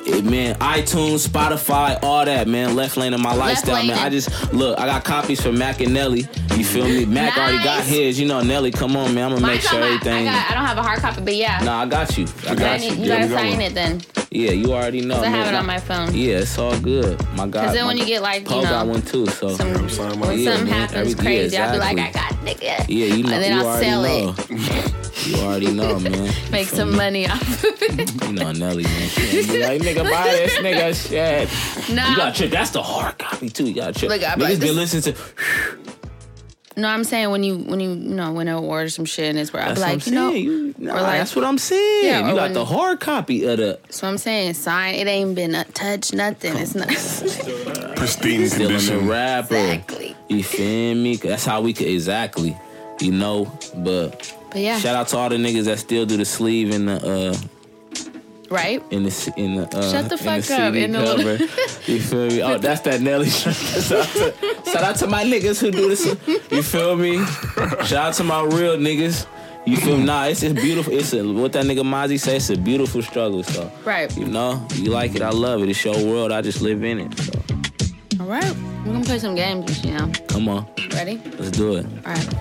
It, man, iTunes, Spotify, all that, man. Left lane of my Left lifestyle, lane. man. I just look. I got copies for Mac and Nelly. You feel me? Mac already got Nice. his. You know, Nelly, come on, man. I'm gonna make Mine's sure on my, I, everything. got, I don't have a hard copy, but yeah. Nah, I got you. I I got need, you. you gotta sign it then. Yeah, you already know. Cause I have man. it on my phone. Yeah, it's all good. My God. Cause then my- when you get like, you Paul know, got one too. So some, when Yeah, something man, happens every- crazy, yeah, I'll be like, I exactly. got nigga. Yeah, you know. And then you I'll already sell know. it. You already know, man. Make Feel some me? money off of it. You know Nelly, man. She be like, nigga, buy this nigga shit. Nah. You gotta check. That's the hard copy too. You gotta check. Look, I'm Niggas like, been this- listening to. No, I'm saying when you when you you know when I order some shit and it's where I'll That's be what like, I'm you know, saying. You, nah, or like- that's what I'm saying. Yeah, you or got when- the hard copy of the so I'm saying sign. It ain't been uh, touched, nothing. It's not. Pristine still in the condition. rapper. Exactly. You feel me? 'Cause that's how we could exactly. You know, but But yeah, shout out to all the niggas that still do the sleeve in the uh right. in the in the uh, Shut the in fuck C up, D in the cover. little- You feel me? Oh, that's that Nelly. shout, out to, shout out to my niggas who do this. You feel me? Shout out to my real niggas. You feel me? Nah, it's just beautiful. It's a, what that nigga Mozzie say. It's a beautiful struggle. So Right. you know, you like it, I love it. It's your world. I just live in it. So All right. We're gonna play some games. You know. come on, Ready? let's do it. All right.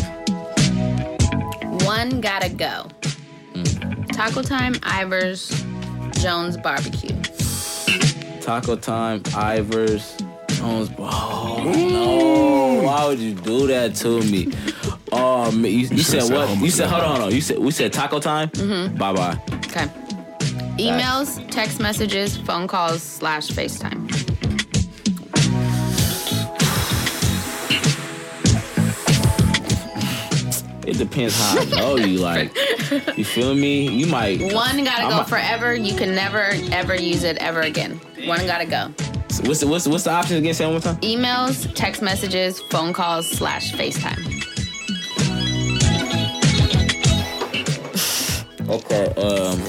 One gotta go. Taco Time, Ivers, Jones Barbecue. Taco Time, Ivers, Jones. Oh no! Why would you do that to me? Oh man, you, you said said what? hummus. You said hold on, hold on. You said we said Taco Time. Mm-hmm. Bye bye. Okay. Emails, text messages, phone calls slash FaceTime. It depends how I know you. Like, you feel me? You might. One gotta I go might- forever. You can never ever use it ever again. One gotta go. What's the what's the, what's the option again? Say it one more time. Emails, text messages, phone calls slash FaceTime. Okay. Um,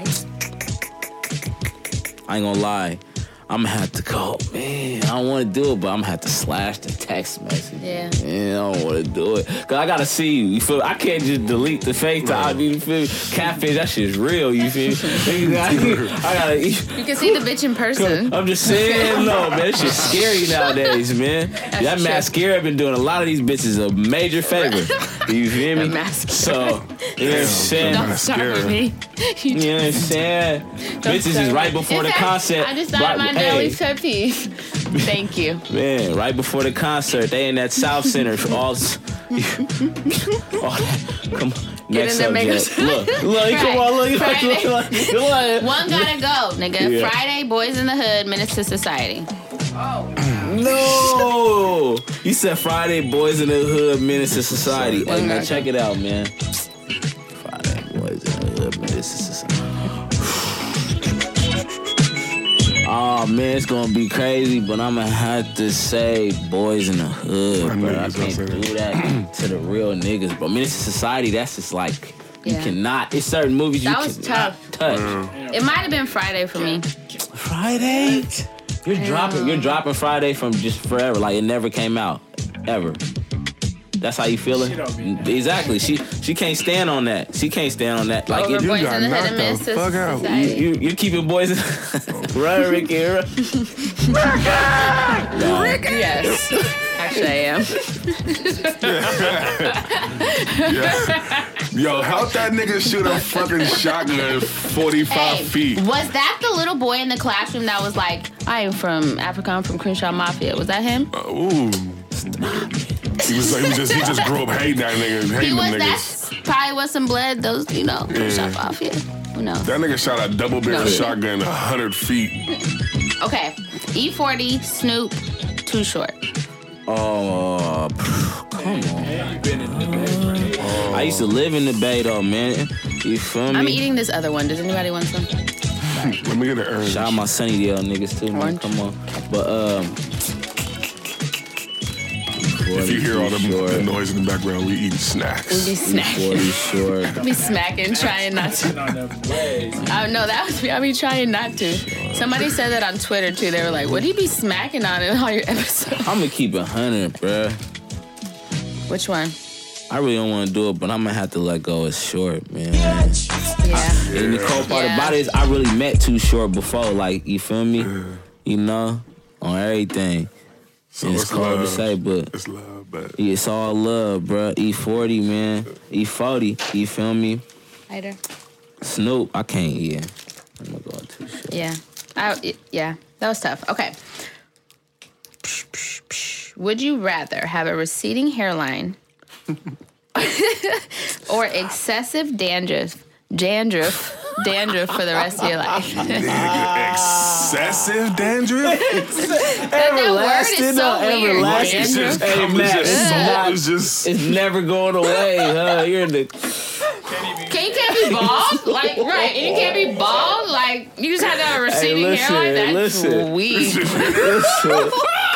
I ain't gonna lie. I'm gonna have to go. Man, I don't want to do it, but I'm gonna have to slash the text message. Yeah. Man, I don't want to do it. Cause I gotta see you. You feel? I can't just delete the FaceTime. You feel me? Catfish, that shit's real. You feel me? I gotta. You can see the bitch in person. I'm just saying, no, man, this shit's scary nowadays, man. that true. mascara been doing a lot of these bitches a major favor. You feel me? The mascara. So, you know what I'm saying? Don't start with me. You know what I'm saying? Bitches is right before In the fact, concert. I just thought right, of my hey, Nelly's pet peeve. Thank you. Man, right before the concert, they in that South Center. All, all that. Come on. Get Next in there, make subject. us- Look, look, come on, look, look, Friday. look, look, look. One gotta go, nigga. Yeah. Friday, Boys in the Hood, Minutes to Society. No! You said Friday, Boys in the Hood, Menace to Society. Hey, man, check it out, man. Friday, Boys in the Hood, Menace to Society. Oh, man, it's gonna be crazy, but I'm gonna have to say Boys in the Hood, bro. I can't do that to the real niggas, bro. Menace to Society, that's just like, you Yeah. cannot. It's certain movies That you was cannot tough. touch. It might have been Friday for me. Friday? You're dropping. You're dropping Friday from just forever. Like it never came out, ever. That's how you feeling? Exactly. She she can't stand on that. She can't stand on that. Like Over it, Boys in the Hood and Minutes to you, Society. you you keeping boys. Right, Ricky. Right. Nah. Yes. Actually, I am. Yo, how'd that nigga shoot a fucking shotgun forty-five Hey, feet? was that the little boy in the classroom that was like, I am from Africa, I'm from Crenshaw Mafia? Was that him? Uh, ooh. He was, he was just he just grew up hating that nigga, hating He them was, niggas. that's probably was some blood, those, you know, Crenshaw Yeah. Mafia. Who knows? That nigga shot a double barrel No. shotgun a hundred feet. Okay. E forty, Snoop, Too Short. Oh, come on. I used to live in the Bay though, man. You feel me? I'm eating this other one. Does anybody want some? Let me get an orange. Shout out my Sunnydale niggas too, man. Come on. But um If you hear all the, the noise in the background, we eating snacks. We be snacking. forty short. Be smacking, trying not to. Oh no, that was me. I be trying not to. Somebody said that on Twitter too. They were like, "What do you be smacking on in all your episodes?" I'm gonna keep it one hundred, bruh. Which one? I really don't want to do it, but I'm gonna have to let go. It's short, man. Yeah, I, and the cold part Yeah. about it is I really met Too Short before. Like, you feel me? You know, on everything. So And it's it's cold to love. say, but It's love, but yeah, it's all love, bro. E forty, man. E forty, you feel me? Later. Snoop, I can't, yeah. I'm gonna go on Too Short. Yeah. I, yeah, that was tough. Okay. Would you rather have a receding hairline or excessive dandruff, dandruff, dandruff for the rest of your life? excessive dandruff? That word is so weird. Everlasting. It's just, Hey, it's man, just it's salt. not- It's just It's never going away, huh? You're in the. Can you can't be bald? Like, right, you can't be bald? Like, you just have to have a receding listen, hairline? That's listen. weak. Listen.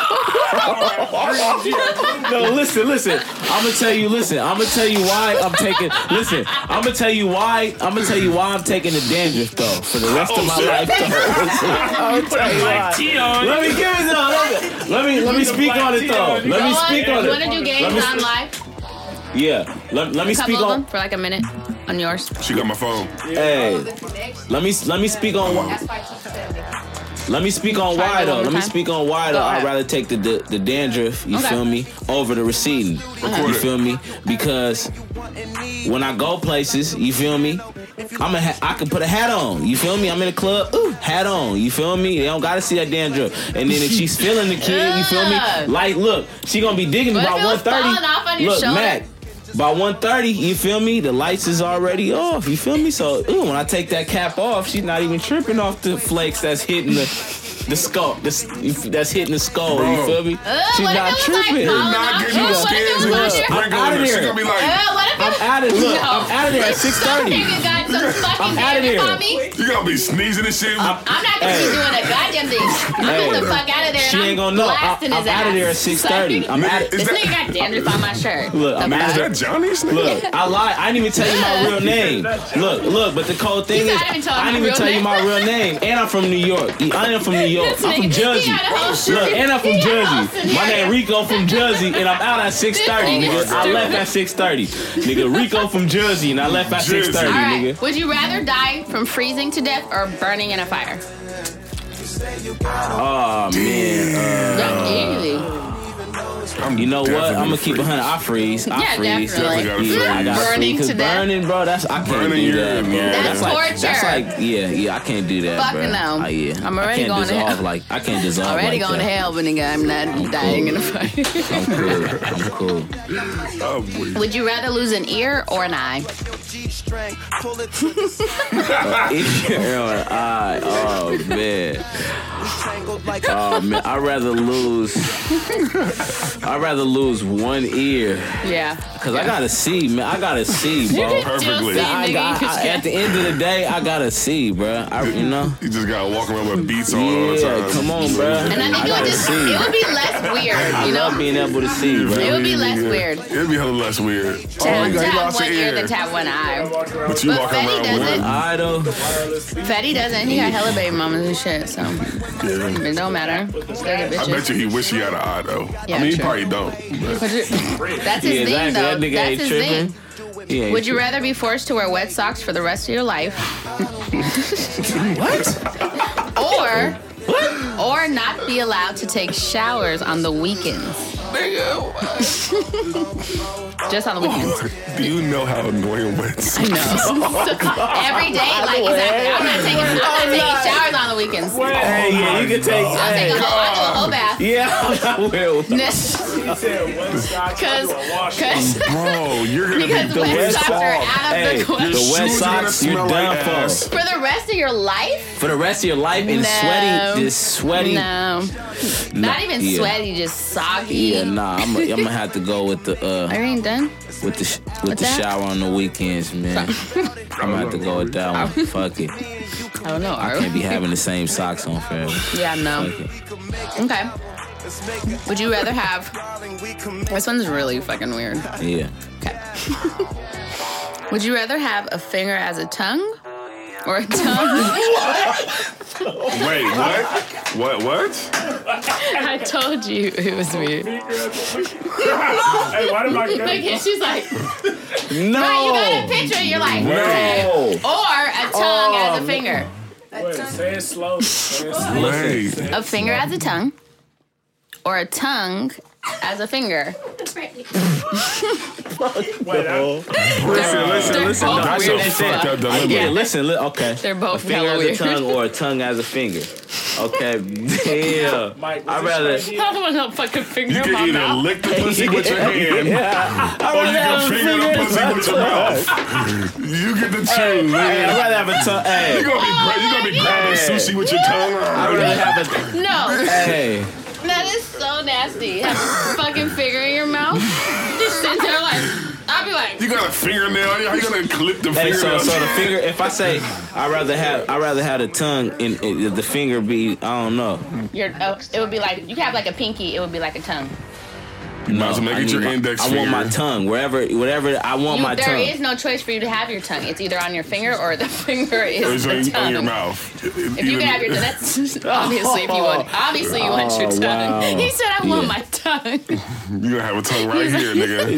No, listen, listen. I'm gonna tell you. Listen, I'm gonna tell you why I'm taking. Listen, I'm gonna tell you why. I'm gonna tell you why I'm taking the dandruff though for the rest of my life. Though. Listen, I'm gonna tell you why. Let me give it though. Let me let me, let me speak on it though. Let me speak on You it. want to do Let games me on sp- live? Yeah. Let, let me A couple speak of on. them for like a minute on yours. She got my phone. Hey, let me let me speak on. Let me speak on Try why it one though. more Let me time. speak on why though. Go I'd ahead. rather take the the, the dandruff. You Okay. feel me? Over the receding. You feel me? Because when I go places, you feel me? I'm a ha- I can put a hat on. You feel me? I'm in a club. Ooh, hat on. You feel me? They don't gotta see that dandruff. And then if she's feeling the kid, you feel me? Ugh. Like, look, she gonna be digging What if about it was one thirty. falling off on your Look, shoulder? Mac. By one thirty, you feel me? The lights is already off. You feel me? So, ooh, when I take that cap off, she's not even tripping off the flakes that's hitting the the skull. This, that's hitting the skull. You Bro. feel me? Ugh, She's what if not it was, like, tripping. falling Not off? getting Ugh, you what if it scared was with on a your- sprinkle I'm in her. She outta gonna be like, Ugh, what if it I'm out of look. No. I'm out of there at If six some thirty. nigga got some fucking I'm outta dandruff there. on me, you gonna be sneezing and shit. I'm not gonna Hey. be doing a goddamn thing. I'm Hey. getting the fuck out of there She and ain't I'm gonna know. I, blasting I'm his out ass. of there at six thirty. I'm Nigga, out is of This that- nigga got dandruff on my shirt. Look, I'm The out Is of fuck? that Johnny's nigga? Look, I lied. I didn't even tell you my real name. Look, look, but the cold thing You is, said I didn't tell I him didn't my even real tell you name. my real name. And I'm from New York. I am from New York. This I'm from nigga, he Jersey. got a whole Look, and I'm from He got a whole Jersey. My name Rico from Jersey, and I'm out at six thirty, This nigga. nigga's I left at six thirty. Nigga, Rico from Jersey, and I left at Jersey. six thirty, All right. nigga. Would you rather die from freezing to death or burning in a fire? Oh, man. That's easy. I'm You know what? definitely I'm gonna keep it freeze. one hundred. I freeze. I Yeah, freeze. definitely. Definitely Yeah, I gotta got freeze. Burning Cause to death? burning, bro. That's I can't Burning do your- that, bro. yeah. That's like torture. that's like yeah, yeah. I can't do that, Fuck bro. no. Uh, yeah. I'm I already can't going to dissolve hell. like I can't dissolve Already like going that. to hell, but nigga, I'm not dying in a fire. I'm cool. I'm cool. I'm weak. Would you rather lose an ear or an eye? Ear, eye. Oh man. Oh man. I'd rather lose. I'd rather lose one ear. Yeah. Cause I gotta see, man. I gotta see, bro. can still Perfectly. see, I nigga. got, You I, can at the end of the day, I gotta see, bro. I, you know. You just gotta walk around with beats on all the Yeah, time. come on, bro. And I think I it would gotta just see. it would be less weird, I you love know? being able to see, bro. It would be less weird. It'd be hella less weird. To Oh, have, you to got he have lost one an ear ear. than to have one eye. But you But walking Fetty around does with it. one. I though. Fetty doesn't. He got hella baby mamas and shit, so Yeah. it don't matter. Still get I bet bitches. you he wish he had an eye though. Yeah, I mean, he true. probably don't. but- But you- That's his Yeah, thing, exactly. though. That nigga That's ain't his tripping. thing. He ain't Would you tripping. rather be forced to wear wet socks for the rest of your life? What? Or what? Or not be allowed to take showers on the weekends. Just on the weekends. Do you know how annoying wet I know. Every day, like exactly. I'm not taking, I'm not taking showers on the weekends. Hey, yeah, you can take. I'll take a whole, I'll do a whole bath. Yeah, I will. Because, because, Bro, you're gonna because be wet the socks are out of Hey, the question. the wet shoes are gonna socks, you're smell done like for. ass. For the rest of your life? For the rest of your life, and No. sweaty, just sweaty. No. Not even yeah. sweaty, just soggy. Yeah, nah, I'm I'm gonna have to go with the uh Are you ain't done? with the sh- with What's the that? shower on the weekends, man. I'm gonna have to go with that one. Fuck it. I don't know. I can't be having the same socks on forever. Yeah, no. Fuck it. Okay. Would you rather have... This one's really fucking weird. Yeah. Okay. Would you rather have a finger as a tongue or a tongue? Wait, what? What? What? I told you it was weird. Hey, why did my girl? Look, and she's like, No. right, you got a picture, you're like, No. okay. Or a tongue Oh, as a finger. Wait, say it slow. Say it slow. Wait. Say it A finger as a tongue, or a tongue as a finger. Wait, I, Listen, listen, They're listen. both No, That's weird a as fucked fuck. up dilemma. Yeah, listen, li- okay. They're A both finger hella as weird. a tongue or a tongue as a finger. Okay, yeah. Mike, I'd was rather. this right I don't want no fucking finger You in my can either mouth. lick the pussy with your hand, Yeah. or you can finger the pussy with your mouth. You get the choose. Hey, I'd nigga. rather have a tongue. Hey, You gonna be gra- you gonna be grabbing Hey. sushi with your tongue. I'd rather have a. No, Hey. that is so nasty. Have a fucking finger in your mouth. Just sit there like, I'll be like, You got a fingernail. How you gonna clip the Hey, so fingernail? so the finger. If I say I'd rather have I'd rather have the tongue and, and the finger be I don't know. you're, oh, it would be like, you can have like a pinky, it would be like a tongue. No, so make I it need your my- index I want my finger. tongue wherever whatever I want You, my there tongue. is no choice for you to have your tongue. It's either on your finger or the finger Or is it's the on, tongue. on your mouth. If you can have your tongue, that's obviously if you want. Obviously you want your Oh, tongue. wow. He said, "I want Yeah. my tongue." You gonna have a tongue right here, nigga.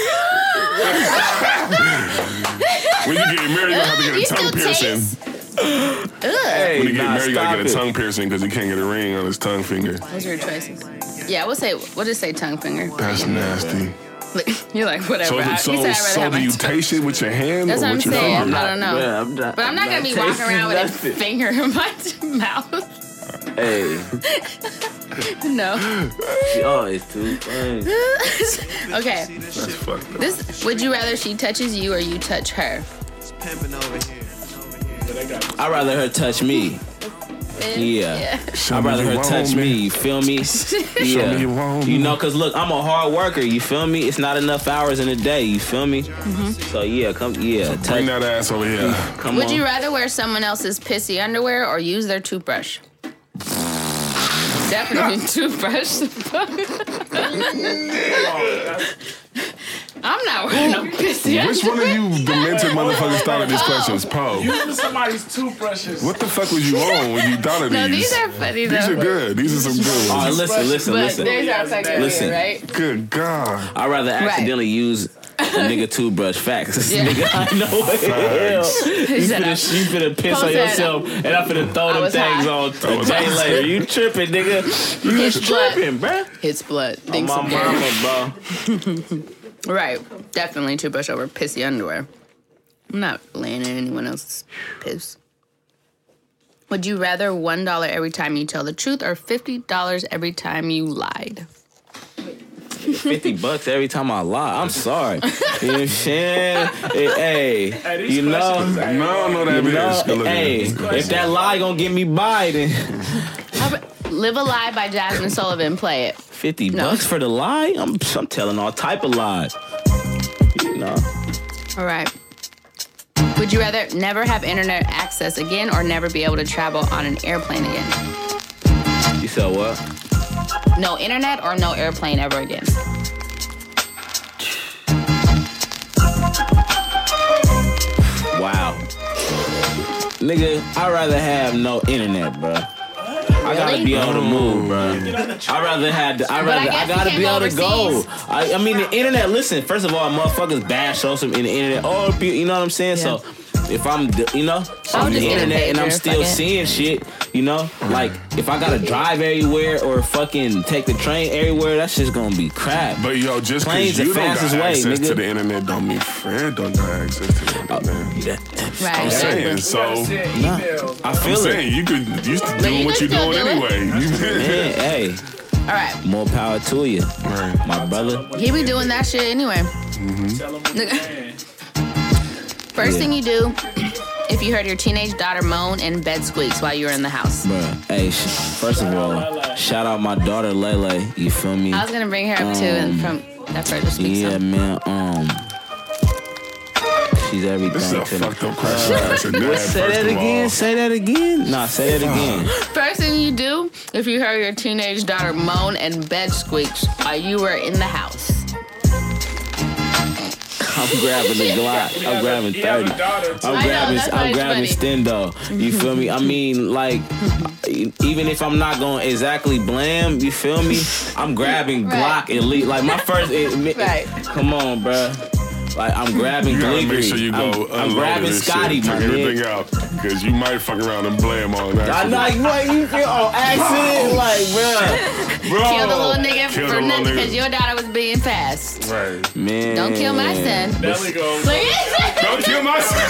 When you get married, you gonna have to You get a still tongue piercing. taste. Ugh. Hey, When you get nah, married, you gotta stop get a it. tongue piercing because he can't get a ring on his tongue finger. Those are your choices. Yeah, we'll say we'll just say tongue finger. That's nasty. Like, you're like whatever. So, I, he so, said I'd rather so have do my you tongue. taste it with your hand That's or what I'm with your saying. finger? I don't know. Yeah, I'm not, But I'm not gonna be tasting walking around with a nothing. finger in my mouth. Hey, No. oh, it's too funny. Okay. That's fucked up. This would you rather she touches you or you touch her? I'd rather her touch me. Yeah. Show I'd me rather you her want touch me. me. You feel me? Yeah. me you want You me. know, cause look, I'm a hard worker. You feel me? It's not enough hours in a day. You feel me? So yeah, come yeah. Bring Touch. that ass over here. Come Would on. you rather wear someone else's pissy underwear or use their toothbrush? Definitely toothbrush. I'm not wearing no pissy Which one of underwear. you demented motherfuckers thought of these questions? Poe. using somebody's toothbrushes. What the fuck was you on when you thought of No, these? these are funny though. These are good. These are some good All right, ones. listen, listen, But listen. there's our fucking Listen. right? Good God. I'd rather accidentally use a nigga toothbrush. Facts. Yeah. Nigga, I know what the hell. You said I- finna, you finna piss Post on that. yourself, and I'm finna throw I them was things high. on a day later. You tripping, nigga. You It's just blood. tripping, bruh. It's blood. On Thanks my some Gary. mama, bro. Right. Definitely toothbrush over pissy underwear. I'm not laying in anyone else's piss. Would you rather one dollar every time you tell the truth or fifty dollars every time you lied? fifty bucks every time I lie. I'm sorry. You know what I'm saying? Hey, Hey, these you know, questions, No, I don't know that you bitch. know, Look at hey, this. if that lie gonna get me by, then Live a Lie by Jasmine Sullivan. Play it. fifty No. bucks for the lie? I'm, I'm telling all type of lies. You know. All right. Would you rather never have internet access again or never be able to travel on an airplane again? You said what? No internet or no airplane ever again? Wow. Nigga, I'd rather have no internet, bro. I gotta Really? be on the move, bro. I'd rather have. The, I But I rather. I, guess you gotta can't be go able to go. overseas. I, I mean, the internet. Listen, first of all, motherfuckers bash social in the internet. Oh, be- you know what I'm saying? So, if I'm, you know, I on would the just get a internet and I'm pager, still fuck it. seeing shit, you know, like if I gotta drive everywhere or fucking take the train everywhere, that's just gonna be crap. But yo, just Plane's because the you don't got fastest way, access nigga. to the internet don't mean Fred don't got access to the internet. Yeah. Right. I'm saying, so Nah, I I'm feel it. saying you could you But doing you what can you're still doing do it. anyway. You, Man, hey, All right. more power to you, right. my brother. He be doing that shit anyway. Tell them what you're saying. First Yeah. thing you do, if you heard your teenage daughter moan and bed squeaks while you were in the house. Bruh, hey, sh- first of all, shout out my daughter Lele. You feel me? I was gonna bring her up too, and from that further speak Yeah, some. man. Um, she's everything. This is a to me. fucked up question. That's a dad, Say first that of again. all. Say that again. Nah, say that again. First thing you do, if you heard your teenage daughter moan and bed squeaks while you were in the house. I'm grabbing the Glock. I'm grabbing thirty. I'm grabbing. I'm grabbing Stendo. You feel me? I mean, like, even if I'm not going exactly blam, you feel me? I'm grabbing Glock elite. Like my first. It, right. Come on, bruh. Like I'm grabbing You gotta Gliggery. make sure you go I'm, I'm grabbing this Scotty, shit, my take nigga. everything out, because you might fuck around and blam on that. I like, like you feel on accident, like, bro, bro. Kill the little nigga Kill for the little nothing nigga. because your daughter was being fast. Right. Man. Don't kill my son. There we go. Don't kill my son.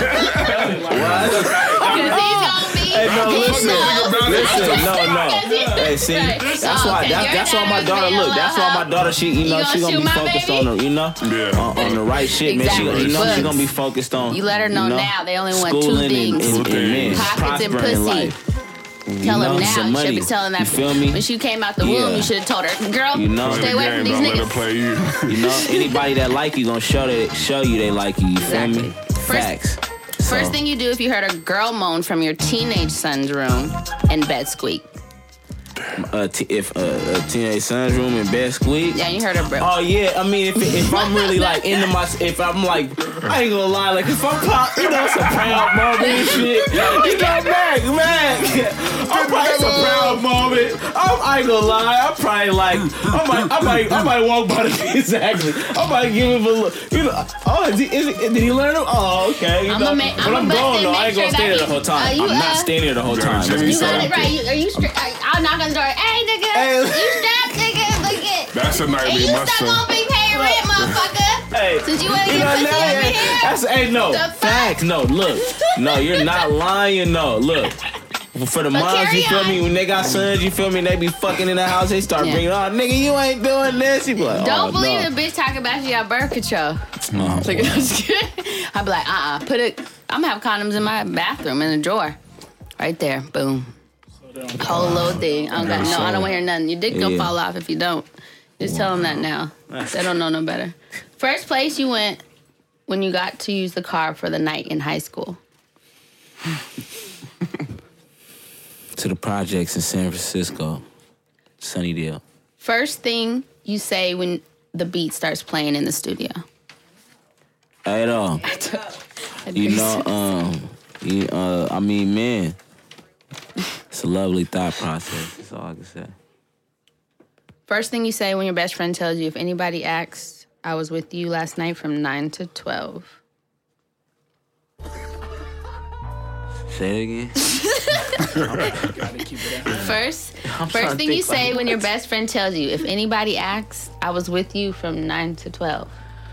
Because he's gonna be. Hey, no, he listen, knows. listen, no, no. Hey, see, Right. that's Oh, why. okay, That's, your that's why dad my was daughter. being Look, that's why my daughter. She, you know, You she gonna gonna be shoot my focused baby? on the, you know, Yeah. on, on the right shit, Exactly. man. She, you know, Look. she gonna be focused on. You let her know you know, now they only want two schooling things. and, and, and man, Pockets and prospering in pussy. life. Tell know, him now. some You money. should be telling that. You feel me? When she came out the Yeah. womb, you should have told her, girl, You know, stay away from these Don't let her niggas. play you. You know, anybody that like you gonna show that show you they like you. You Exactly. feel me? Facts. First So- thing you do if you heard a girl moan from your teenage son's room and bed squeak. Uh, t- if uh, a teenage son's room in bed squeak. Yeah, you heard her. Bro. Oh yeah, I mean if if I'm really like into my, if I'm like, I ain't gonna lie, like if I'm pop, you know, some proud moment and shit, you know, Mac, Mac, I'm probably some proud moment. I'm, I ain't gonna lie, I'm probably like, I might, I might, I might walk by the exactly. I might give him a look, you know. Oh, is he, is he, did he learn him? Oh, okay. You I'm know, gonna make- but I'm I'm gonna gone though. make I ain't sure gonna stay that there the whole he- time. uh, you, I'm not uh, staying there the whole time. check You this got out. it right. You, are you? Stra- I'll knock on the door. Hey, nigga, Hey. you strapped, nigga. Look at. That's a nightmare. And you My stuck son. on big paying rent, motherfucker. Hey, Since you wanna you get know, pussy now, over yeah, here. That's hey no The fuck? facts. No, look, no, you're not lying. No, look. For the But moms, carry you feel on. me? When they got sons, you feel me? They be fucking in the house. They start Yeah. bringing, oh nigga, you ain't doing this. You be like, Don't oh, believe no. the bitch talking about she got birth control. No. Like, I'd be like, uh, uh put it. I'm gonna have condoms in my bathroom in a drawer, right there. Boom. Whole little thing. I don't got no. I don't want to hear nothing. Your dick gonna Yeah. fall off if you don't. Just tell them that now. They don't know no better. First place you went when you got to use the car for the night in high school. To the projects in San Francisco, Sunnydale. First thing you say when the beat starts playing in the studio. Hey, though, you know, um, you, uh, I mean, man, it's a lovely thought process. That's all I can say. First thing you say when your best friend tells you, if anybody asks, I was with you last night from nine to twelve. Say it again. First, I'm trying first to thing you think like say when your what? best friend tells you, if anybody asks, I was with you from nine to twelve.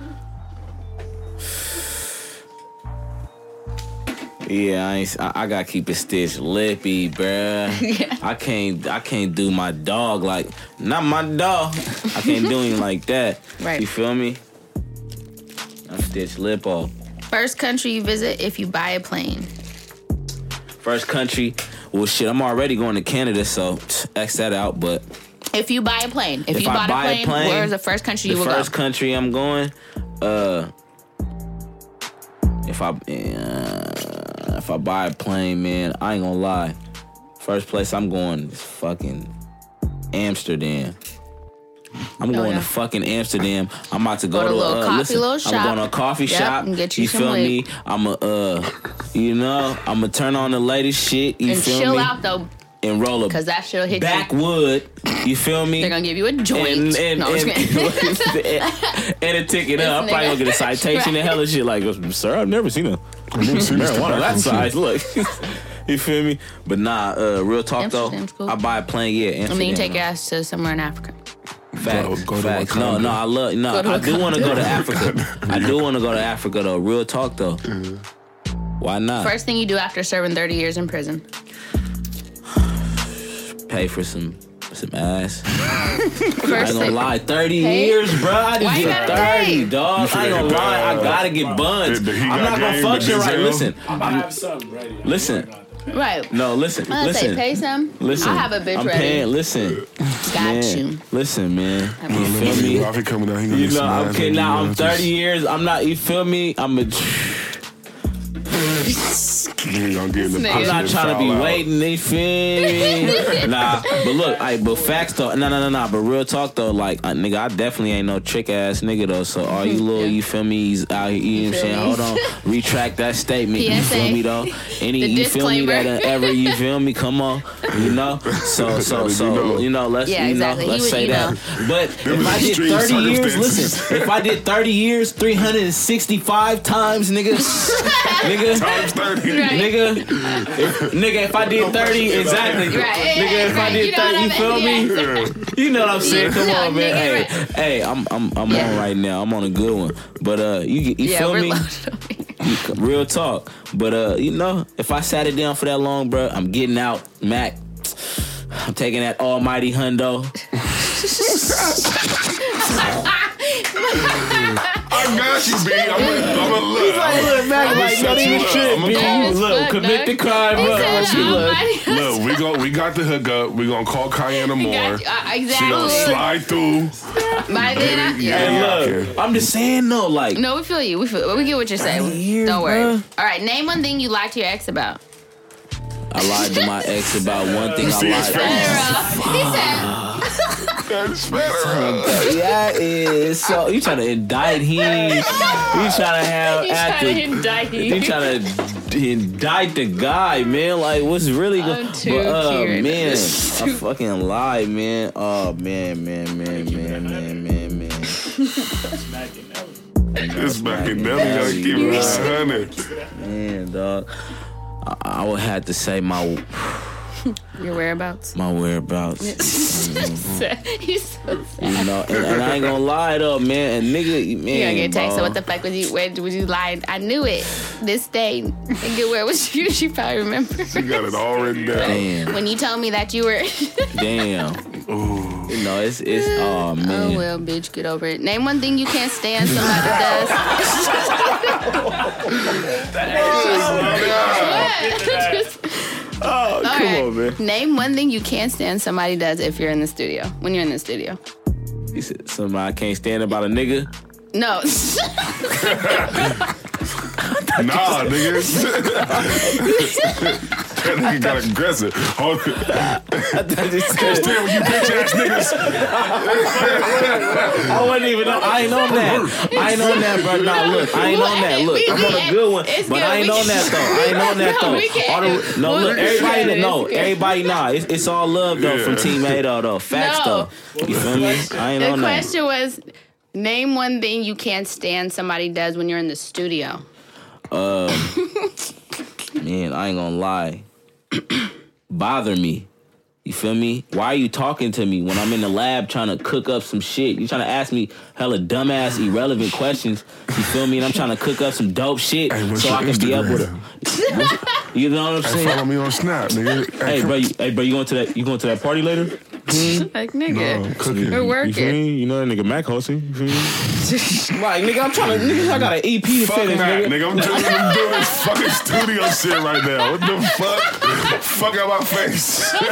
Yeah, I, ain't, I I gotta keep it stitched lippy, bruh. Yeah. I can't I can't do my dog like not my dog. I can't do him like that. Right. You feel me? I'm stitched lip off. First country you visit if you buy a plane. First country. Well, shit, I'm already going to Canada, so X that out. But If you buy a plane, if, if you I bought buy a plane, a plane, where's the first country the you will first go? country I'm going, uh, if I uh, if I buy a plane, man, I ain't gonna lie. First place I'm going is fucking Amsterdam. I'm Oh, going yeah. to fucking Amsterdam. I'm about to go, Go to a to little uh, coffee, listen, little I'm shop. going to a coffee Yep, shop. and get you some feel weed. me? I'm a, uh, you know, I'm gonna turn on the latest shit. You And feel chill me? out though, And roll a because that shit'll hit you. backwood. You feel me? They're gonna give you a joint. And, and, No, I'm and, just kidding. and a ticket up. I'm This probably gonna nigga. get a citation and hella shit. Like, sir, I've never seen a marijuana that size. Look, you feel me? But nah, uh, real talk though. Amsterdam's cool. I buy a plane, yeah. I Amsterdam, mean, you take though. your ass to somewhere in Africa. Facts, Go- go to facts. No, Wakanda. no, I love. No, Go to I do want to Wakanda. go to Africa. I do want to go to Africa though. Real talk though. Why not? First thing you do after serving thirty years in prison. Pay for some some ass. I First ain't gonna thing. lie, thirty Pay? years, bro. I Why just you get gotta thirty, pay? dog. I ain't gonna lie, I gotta get buns. The- the he I'm got not gonna game, function the right. Denzel. Listen, I'm about to have something ready. listen. Right. No, listen, I'm gonna say listen. pay some. Listen, I have a bitch I'm ready. paying. Listen, Got man, you. listen, man. I You mean, feel me? If he coming down, he gonna You get know, some ass okay, on now you, I'm know, thirty just- years. I'm not. You feel me? I'm a. You gonna get in the I'm not trying to be out. waiting, you feel me? Nah, but look, I but facts though, no, no, no, no, but real talk though, like, uh, nigga, I definitely ain't no trick ass nigga though, so all you little, you feel me, he's out here, you know what I'm saying? Hold on, retract that statement, you feel me though? Any, you feel me, that uh, ever, you feel me, come on, you know? So, so, so, you know, let's, Yeah, you know, exactly. let's He say would, you that. But if I did extreme thirty years, circumstances. listen, if I did thirty years, three hundred sixty-five times, nigga, nigga, Times thirty. Right. nigga, if, nigga, if I did thirty, exactly. Right. Nigga, if I Right. did You know thirty, what you I feel mean? me? You know what I'm saying? Come No, on, man. nigga, Hey, right. hey, I'm I'm I'm Yeah. on right now. I'm on a good one. But uh, you you Yeah, feel we're me? loaded up here. Real talk. But uh, you know, if I sat it down for that long, bro, I'm getting out, Mac. I'm taking that almighty hundo. I got you, B. I'm gonna, I'm gonna look. He's like, look, Mac, I'ma like, set don't you even up. trip, I'ma B. call- Look, Fuck, commit dog. the crime, He bro. said, What you look? Look, we go. We got the hookup. We gonna call Kiana Moore. Got you. Uh, She gonna exactly. slide through. By then, I, Yeah. Hey, look, okay. I'm just saying though, like, No, we feel you. We feel. We get what you're saying. years, Don't worry. bruh. All right, name one thing you lied to your ex about. I lied to my ex about one thing. I See his lied. face? He said, That's better. Yeah, it is. So you trying to indict him? You trying to have "You after? trying to indict You me." trying to indict the guy, man? Like, what's really going? I'm too But uh, cute. man, I fucking lied, man. Oh man, man, man, man, man, man, man. This back in Nelly gotta keep it a hundred. Man, dog. I, I would have to say my Your whereabouts. my whereabouts. He's so sad. You know, and, and I ain't gonna lie though, man. And nigga, man, You gonna get text. So bro. what the fuck was you? Where was you lying? I knew it. This day, nigga, where was you? She probably remember. She got it all written down. Damn, When you told me that you were. damn. Ooh. You know, it's it's oh man. Oh well, bitch, get over it. Name one thing you can't stand somebody does. Oh, All come right. on, man. Name one thing you can't stand somebody does if you're in the studio. When you're in the studio. You said somebody can't stand about a nigga. No. Nah, nigga. That nigga got aggressive. Hold it. Can't stand with you bitch ass niggas. I wasn't even on, I ain't on that. I ain't on that, bro. Nah, look, I ain't on that. Look, We- I'm we on a can't- good one, it's but good. I ain't We on that can't- though. I ain't on that No, though. we can't. All the, no, Well, look, we everybody can't. that know, It's good. everybody nah. It's, it's all love though Yeah. from Team Ado though. Facts No. though. You feel me? I ain't The on that. question was, name one thing you can't stand somebody does when you're in the studio. Uh, man, I ain't gonna lie. Bother me. You feel me? Why are you talking to me when I'm in the lab trying to cook up some shit? You trying to ask me hella dumbass, irrelevant questions. You feel me? And I'm trying to cook up some dope shit Hey, what's so your I can be up with Instagram? it. You know what I'm Hey, follow saying? me on Snap, nigga. Hey, bro, you, hey, bro, you going to that? You going to that party later? Like, nigga, No, cooking. we're You feel working. me? You know that nigga Mac hosting. You feel me? Like, nigga, I'm trying to. Nigga, I got an E P to Fuck finish, that, nigga. nigga. I'm doing, I'm doing this fucking studio shit right now. What the fuck? Fuck out my face. I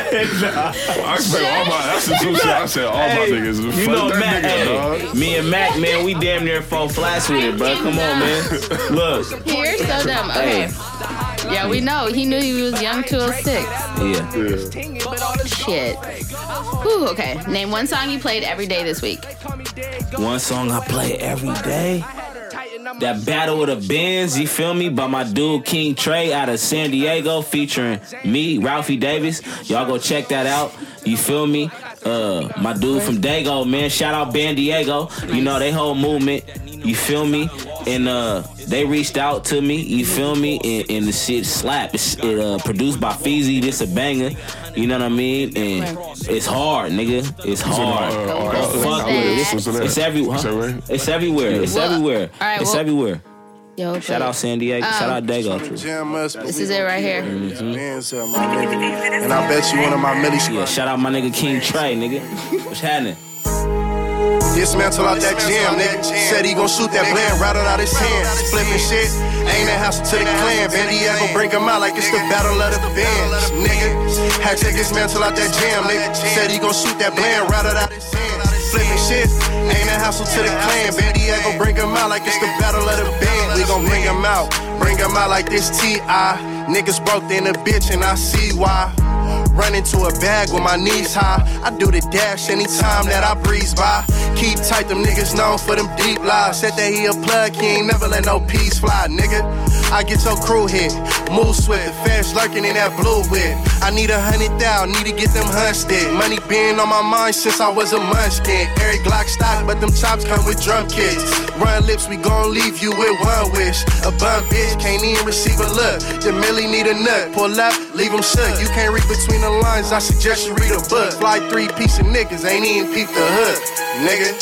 expect all my. That's the true shit. I said all my Hey, niggas. You Fuck know, that Mac, nigga, hey, dog. me and Mac, man, we damn near four flats with it, bro. Come on, man. Look, You're so dumb. Okay. Yeah, we know. He knew he was young two oh six. yeah. Shit. Whew, okay. Name one song you played every day this week. One song I play every day. That Battle of the Benz, you feel me? By my dude King Trey out of San Diego, featuring me, Ralphie Davis. Y'all go check that out. You feel me? Uh, my dude from Dago, man. Shout out Ban Diego. You know they whole movement. You feel me? And uh, they reached out to me. You feel me? And, and the shit slap. It's it, uh, produced by Feezy. This a banger. You know what I mean? And it's hard, nigga. It's hard. Uh, uh, Fuck uh, with it. listen to that. It's everywhere. Is that right? It's everywhere. It's Well, everywhere. all right, It's well- everywhere. Yo, Shout but out San Diego. Shout out Dago. too. This is it right here. And I bet you one of my milli Yeah, shout out my nigga King Trey, nigga. What's happening? Dismantle out that gym, nigga. Said he gon' shoot that blend right out his hand. Flipping shit, ain't a hassle to the clan. Van Diego bring him out like it's the battle of the bands, nigga. Had to dismantle out that jam, nigga. Said he gon' shoot that blend right out his hand. flipping shit. Ain't a hassle to the clan. Baby, I gon' bring him out like it's the battle of the band. We gon' bring him out, bring him out like this T I Niggas broke in a bitch and I see why. Run into a bag with my knees high. I do the dash anytime that I breeze by. Keep tight, them niggas known for them deep lies. Said that he a plug, he ain't never let no peace fly, nigga. I get your crew hit, move swift, the fans lurking in that blue whip. I need a hundred thou, need to get them hunted. Money been on my mind since I was a munchkin. Eric Glock stock, but them chops come with drum kits. Run lips, we gon' leave you with one wish. A bum bitch, can't even receive a look. The Millie need a nut, pull up, leave him shook. You can't read between the lines, I suggest you read a book. Fly three piece of niggas, ain't even peep the hood, nigga.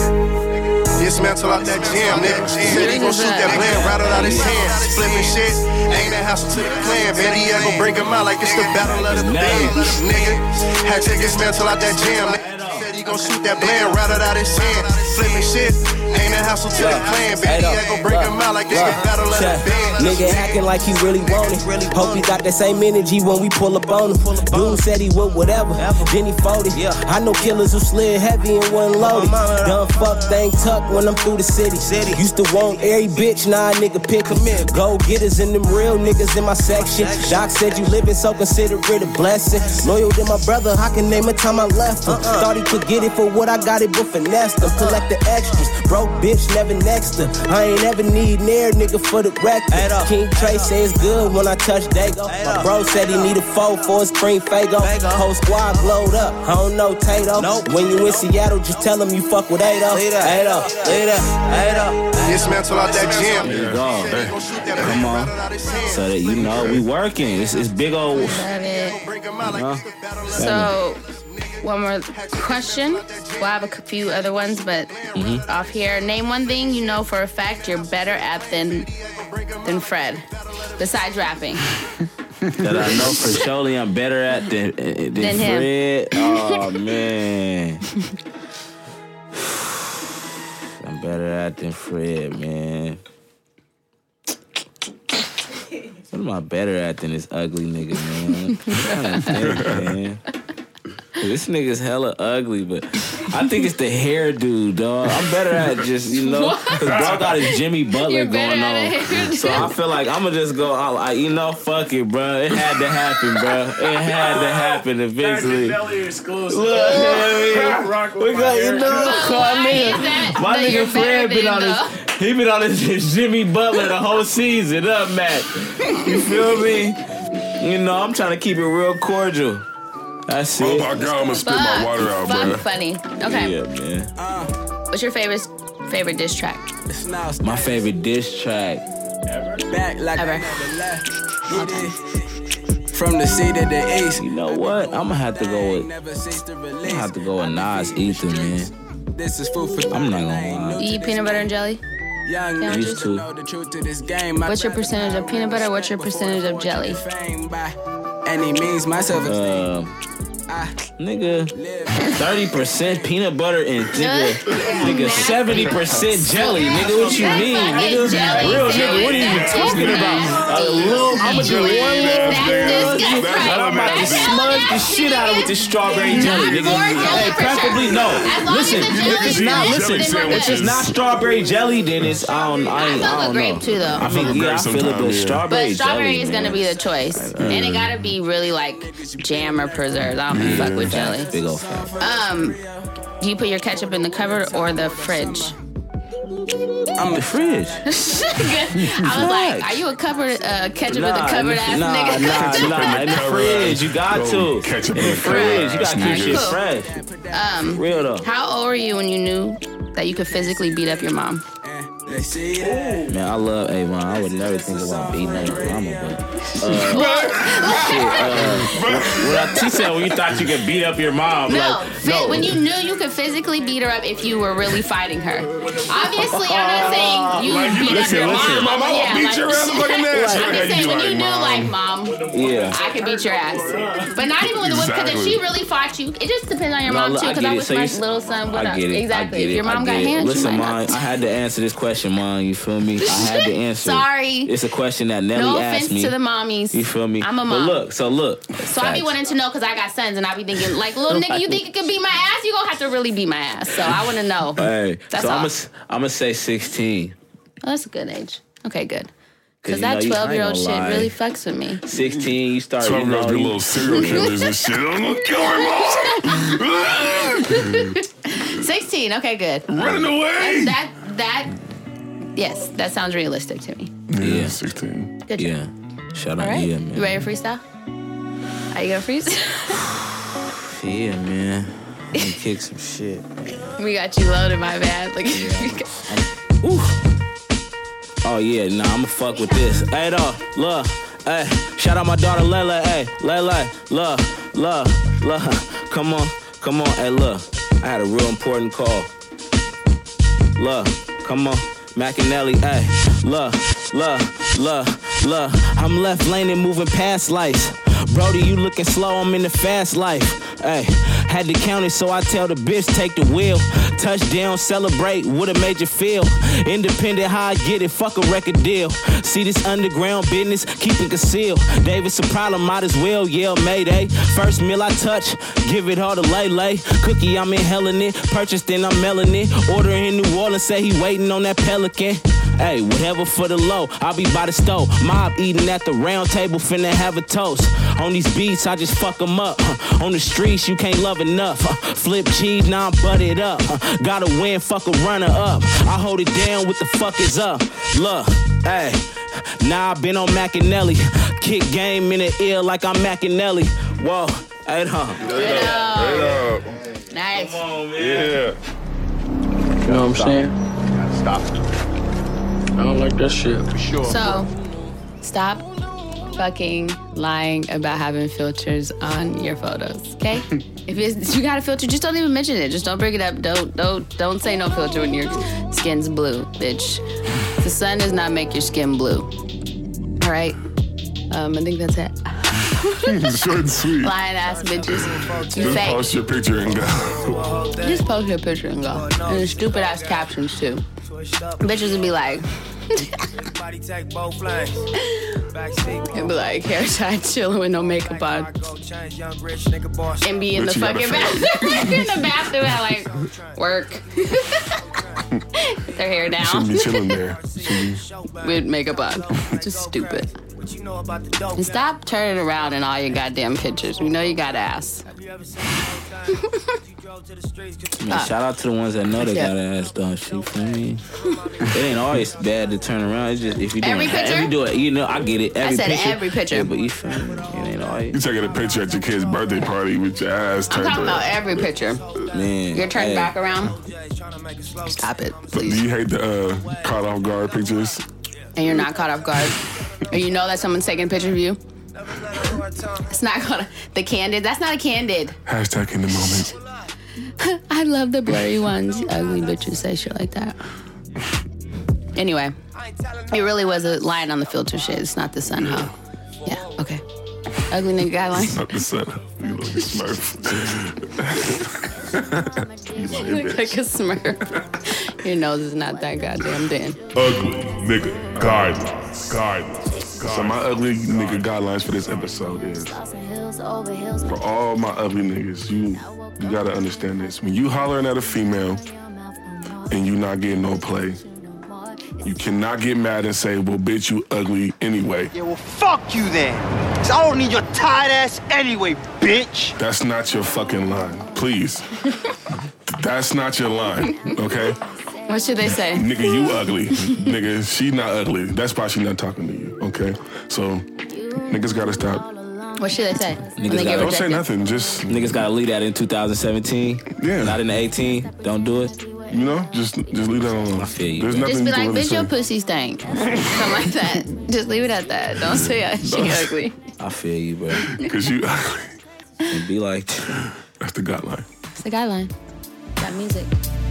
Dismantle out that jam, nigga. Said he gon' shoot that blam, rattle out his hands. Flipping shit, ain't a hassle to the clan. Baby, I gon' bring him out like it's the battle of the band, nigga. Had to dismantle out that jam, nigga. Said he gon' shoot that blam, rattle out his hands. Flipping shit, ain't a hassle to the clan. Baby, I gon' bring him out like it's the battle of the band. Nigga acting like he really want it. Hope he got that same energy when we pull up on him. Dude said he would whatever, then he folded. I know killers who slid heavy and wasn't loaded. Done fuck thing tuck when I'm through the city. Used to want every bitch, now nah, nigga pick him. Go getters and them real niggas in my section. Doc said you living, so consider it a blessing. Loyal to my brother, I can name a time I left him. Thought he could get it for what I got it, but finessed him. Collect the extras, broke bitch never next to. I ain't ever need near nigga for the record. King Trey say it's good when I touch Dago. My bro said he need a four for his cream Fago. Whole squad blowed up, I don't know Tato. When you in Seattle, just tell him you fuck with Ado. Ado, Ado, Ado. Dismantle out that jam. There you go. Come on. So that you know we working. It's, it's big old. Love it. Uh, So, one more question. We'll have a few other ones, but mm-hmm. off here. Name one thing you know for a fact you're better at than than Fred, besides rapping. That I know for surely I'm better at than, than, Than Fred. Oh, man. I'm better at than Fred, man. What am I better at than this ugly nigga, man? I'm trying to think, man. This nigga's hella ugly, but I think it's the hairdo, dog. I'm better at just, you know, because bro got his Jimmy Butler going on. So I feel like I'm going to just go, I, you know, fuck it, bro. It had to happen, bro. It had to happen eventually. Look, yeah, rock we got, you know, nigga, my nigga Fred been on his, he been on his Jimmy Butler the whole season, up, Matt. You feel me? You know, I'm trying to keep it real cordial. That's it. Oh my God, I'm gonna spit my water out, Fuck bro. funny. Okay. Yeah, man. Uh, What's your favorite favorite diss track? My favorite diss track. Back like Ever. From the sea to the east. You know what? I'm gonna have to go with. I'm gonna have to go with Nas Ether, man. This is food for I'm not gonna lie. You eat peanut butter and jelly? young Used to. know the truth to this game. What's your percentage of peanut butter? What's your percentage of jelly? Any means myself. Uh, nigga, thirty percent peanut butter and nigga, nigga, seventy percent jelly. Nigga, what you mean, nigga? Real nigga, what are you even talking about? A little, I'ma do one little thing. I'm about to smudge the shit out of it with this strawberry jelly, nigga. Hey, preferably no. Listen, if it's not, listen, if it's not strawberry jelly, then it's I don't, I ain't, I don't know. Grape too, though. I mean, yeah, I feel it, but strawberry But strawberry jelly, is gonna man. be the choice, and it gotta be really like jam or preserved. I don't fuck with jelly. Big old fat. Um, do you put your ketchup in the cupboard or the fridge? I'm the fridge. I was like, are you a cupboard uh, ketchup in the cupboard ass nah, nigga? Nah, nah, in the fridge. You got to. Ketchup in the fridge. You got to keep shit Cool. fresh. Um, Real though. How old were you when you knew that you could physically beat up your mom? Man, I love Avon. I would never think about beating up your mama, but uh, shit, uh, when I she said when you thought you could beat up your mom, No, like, fi- no. when you knew you could physically beat her up if you were really fighting her. Obviously, I'm not saying you Like, beat listen, up your listen. mom. Mama, I'll yeah, beat like, your ass fucking ass. I'm just saying when you knew, Mom. like, mom, Yeah. I could beat your ass. But not even with the whip, because if Exactly. she really fought you, it just depends on your No, mom look, too. I Because get I it. was So my you s- little son. What I up? get it. Exactly. I get If your it. mom I got get it. hands, Listen, you might Mom, not. I had to answer this question, Mom. You feel me? I had to answer. Sorry. It's a question that Nelly No asked offense me. to the mommies. You feel me? I'm a mom. But look, so look. So I be wanting to know because I got sons and I be thinking, like, little nigga, you think it could beat my ass? You gonna have to really beat my ass. So I want to know. Hey, that's so all. I'm gonna I'm gonna say sixteen. Oh, that's a good age. Okay, good. Because you that know, you- I ain't twelve-year-old gonna shit lie. really fucks with me. sixteen, you start. twelve you year olds know, be you- little serial killers and shit. I'm gonna kill her, mom. sixteen, okay, good. Running away. That, that, that, yes, that sounds realistic to me. Yeah, sixteen. Good job. Yeah. Shout All out, right. yeah, man. You ready to freestyle? Are you gonna freeze? Yeah, man. Let me kick some shit. We got you loaded, my bad. Like, Oh yeah, nah, I'ma fuck with this. Hey, though, look, hey, shout out my daughter Lele, hey, Lele, look, look, look, come on, come on, hey, look, I had a real important call. Look, come on, McAnally, hey, look, look, look, look, I'm left laning moving past lights. Brody, you looking slow, I'm in the fast life. Hey, had to count it, so I tell the bitch, take the wheel. Touchdown, celebrate, would've made you feel. Independent, how I get it, fuck a record deal. See this underground business, keeping concealed. David's a problem, might as well yell Mayday. First meal I touch, give it all to Lele. Cookie, I'm inhaling it, purchased and I'm mailing it. Order in New Orleans, say he waiting on that pelican. Hey, whatever for the low, I'll be by the stove. Mob eating at the round table, finna have a toast. On these beats, I just fuck them up. Uh, on the streets, you can't love enough. Uh, flip cheese, now I'm butted up. Uh, gotta win, fuck a runner up. I hold it down, what the fuck is up? Look, hey, now I been on McAnally. Kick game in the ear like I'm McAnally. Whoa, hey, huh? Hey, up. Nice. Come on, man. Yeah. You know what I'm saying? Stop. I don't like that shit. For sure. So, stop fucking lying about having filters on your photos, okay? If it's, you got a filter, just don't even mention it. Just don't bring it up. Don't don't don't say no filter when your skin's blue, bitch. The sun does not make your skin blue. All right. Um, I think that's it. Short and sweet. Lying ass bitches. You Just fake. post your picture and go. Just post your picture and go. And the stupid ass captions too. Bitches would be like. And be like, hair tied, chilling with no makeup on. And be in the Bitch, you got a fucking bathroom. In the bathroom at like work. With their hair down. Shouldn't be chilling there. With makeup on. Just stupid. And stop turning around in all your goddamn pictures. We know you got ass. Man, shout out to the ones that know they Yeah. got ass, though. Shit, for me. It ain't always bad to turn around. It's just if you do Every it, picture? if you do it, you know, I get it. Every I said picture. every picture. Yeah, but you feel me? It ain't always. You taking a picture at your kid's birthday party with your ass I'm turned talking about around. every picture. Man, You're turned hey. back around. Stop it, But do you hate the uh, caught off guard pictures? and you're not caught off guard, or you know that someone's taking a picture of you. It's not gonna the candid. That's not a candid. Hashtag in the moment. I love the blurry ones. Ugly bitches say shit like that. Anyway, it really was a line on the filter shit. It's not the sun, huh? Yeah. Okay. Ugly nigga guideline. Not the sun. You look like a smurf. You look like a smurf. Your nose is not that goddamn thin. Ugly nigga guidelines. Guidelines. So my ugly nigga guidelines for this episode is for all my ugly niggas, you you gotta understand this. When you hollering at a female and you not getting no play, you cannot get mad and say, well, bitch, you ugly anyway. Yeah, well, fuck you then. Cause I don't need your tight ass anyway, bitch. That's not your fucking line. Please. That's not your line, okay? What should they say? Nigga, you ugly. Nigga, she not ugly. That's why she not talking to you, okay? So, niggas gotta stop. What should they say? When Niggas they get gotta- Don't say rejected? nothing, just... Niggas gotta leave that in two thousand seventeen. Yeah. Not in the eighteen. Don't do it. You know, just just leave that alone. I feel you. There's bro. nothing Just be you can like, really bitch, your say. pussy stank. Something like that. Just leave it at that. Don't say uh, she ugly. I feel you, bro. Because you ugly. And be like, That's the guideline. It's the guideline. Got music.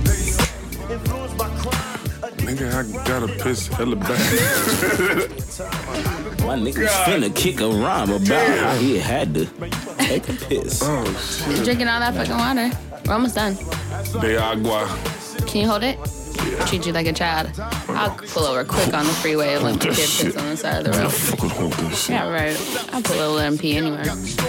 Nigga, I gotta piss hella bad. my niggas finna kick a rhyme about how he had to take a piss. Oh, You're drinking all that fucking water. We're almost done. De agua. Can you hold it? treat you like a child. I'll pull over quick on the freeway and let my kid piss on the side of the road. Yeah, right. I'll pull over and pee anywhere.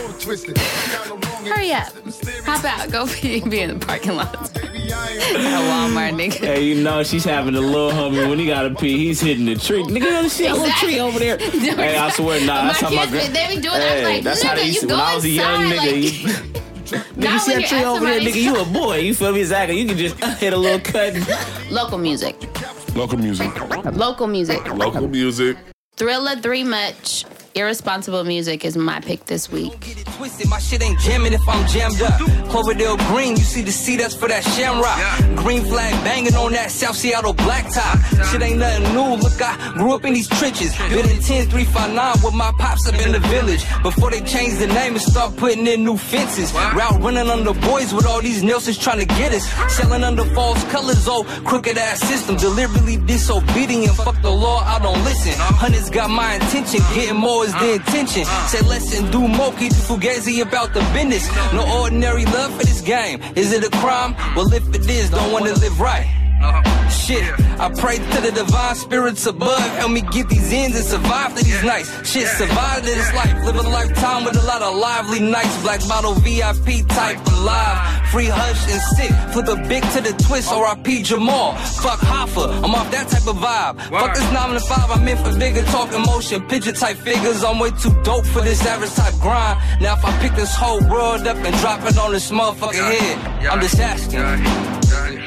Hurry up. Hop out. Go pee. Be in the parking lot. At Walmart, nigga. Hey, you know she's having a little homie when he gotta pee. He's hitting the tree. Nigga, you see a little tree over there? Hey, I swear, nah. That's how my kids, girl. they be doing that. Hey, I was like, that's how they used to. When I was a young nigga, like, you, nigga, you see that tree over there, nigga? You a boy. You feel me? Exactly. You can just uh, hit a little cut. Local music. Local music. Local music. Local music. Thriller Three Much. Irresponsible Music is my pick this week. Twisted, my shit ain't jamming if I'm jammed up. Cloverdale Green, you see the C, that's for that shamrock. Green flag banging on that South Seattle blacktop. Shit ain't nothing new, look, I grew up in these trenches. Been in ten three five nine with my pops up in the village. Before they changed the name and start putting in new fences. Route running under boys with all these Nelsons trying to get us. Selling under false colors, oh, crooked ass system. Deliberately disobedient, fuck the law, I don't listen. Hundreds got my intention, getting more is the intention. Say less and do more, keep the fugazi about the business. No ordinary love for this game. Is it a crime? Well, if it is, don't want to live right. Shit, I pray to the divine spirits above. Help me get these ends and survive to these nights. Shit, survive to this life. Live a lifetime with a lot of lively nights. Black bottle V I P type of live. Free hush and sick. Flip a big to the twist or I P Jamal. Fuck Hoffa, I'm off that type of vibe. Fuck this nine to five, I'm in for bigger talk emotion. Picture type figures, I'm way too dope for this average type grind. Now if I pick this whole world up and drop it on this motherfucking head, I'm just asking.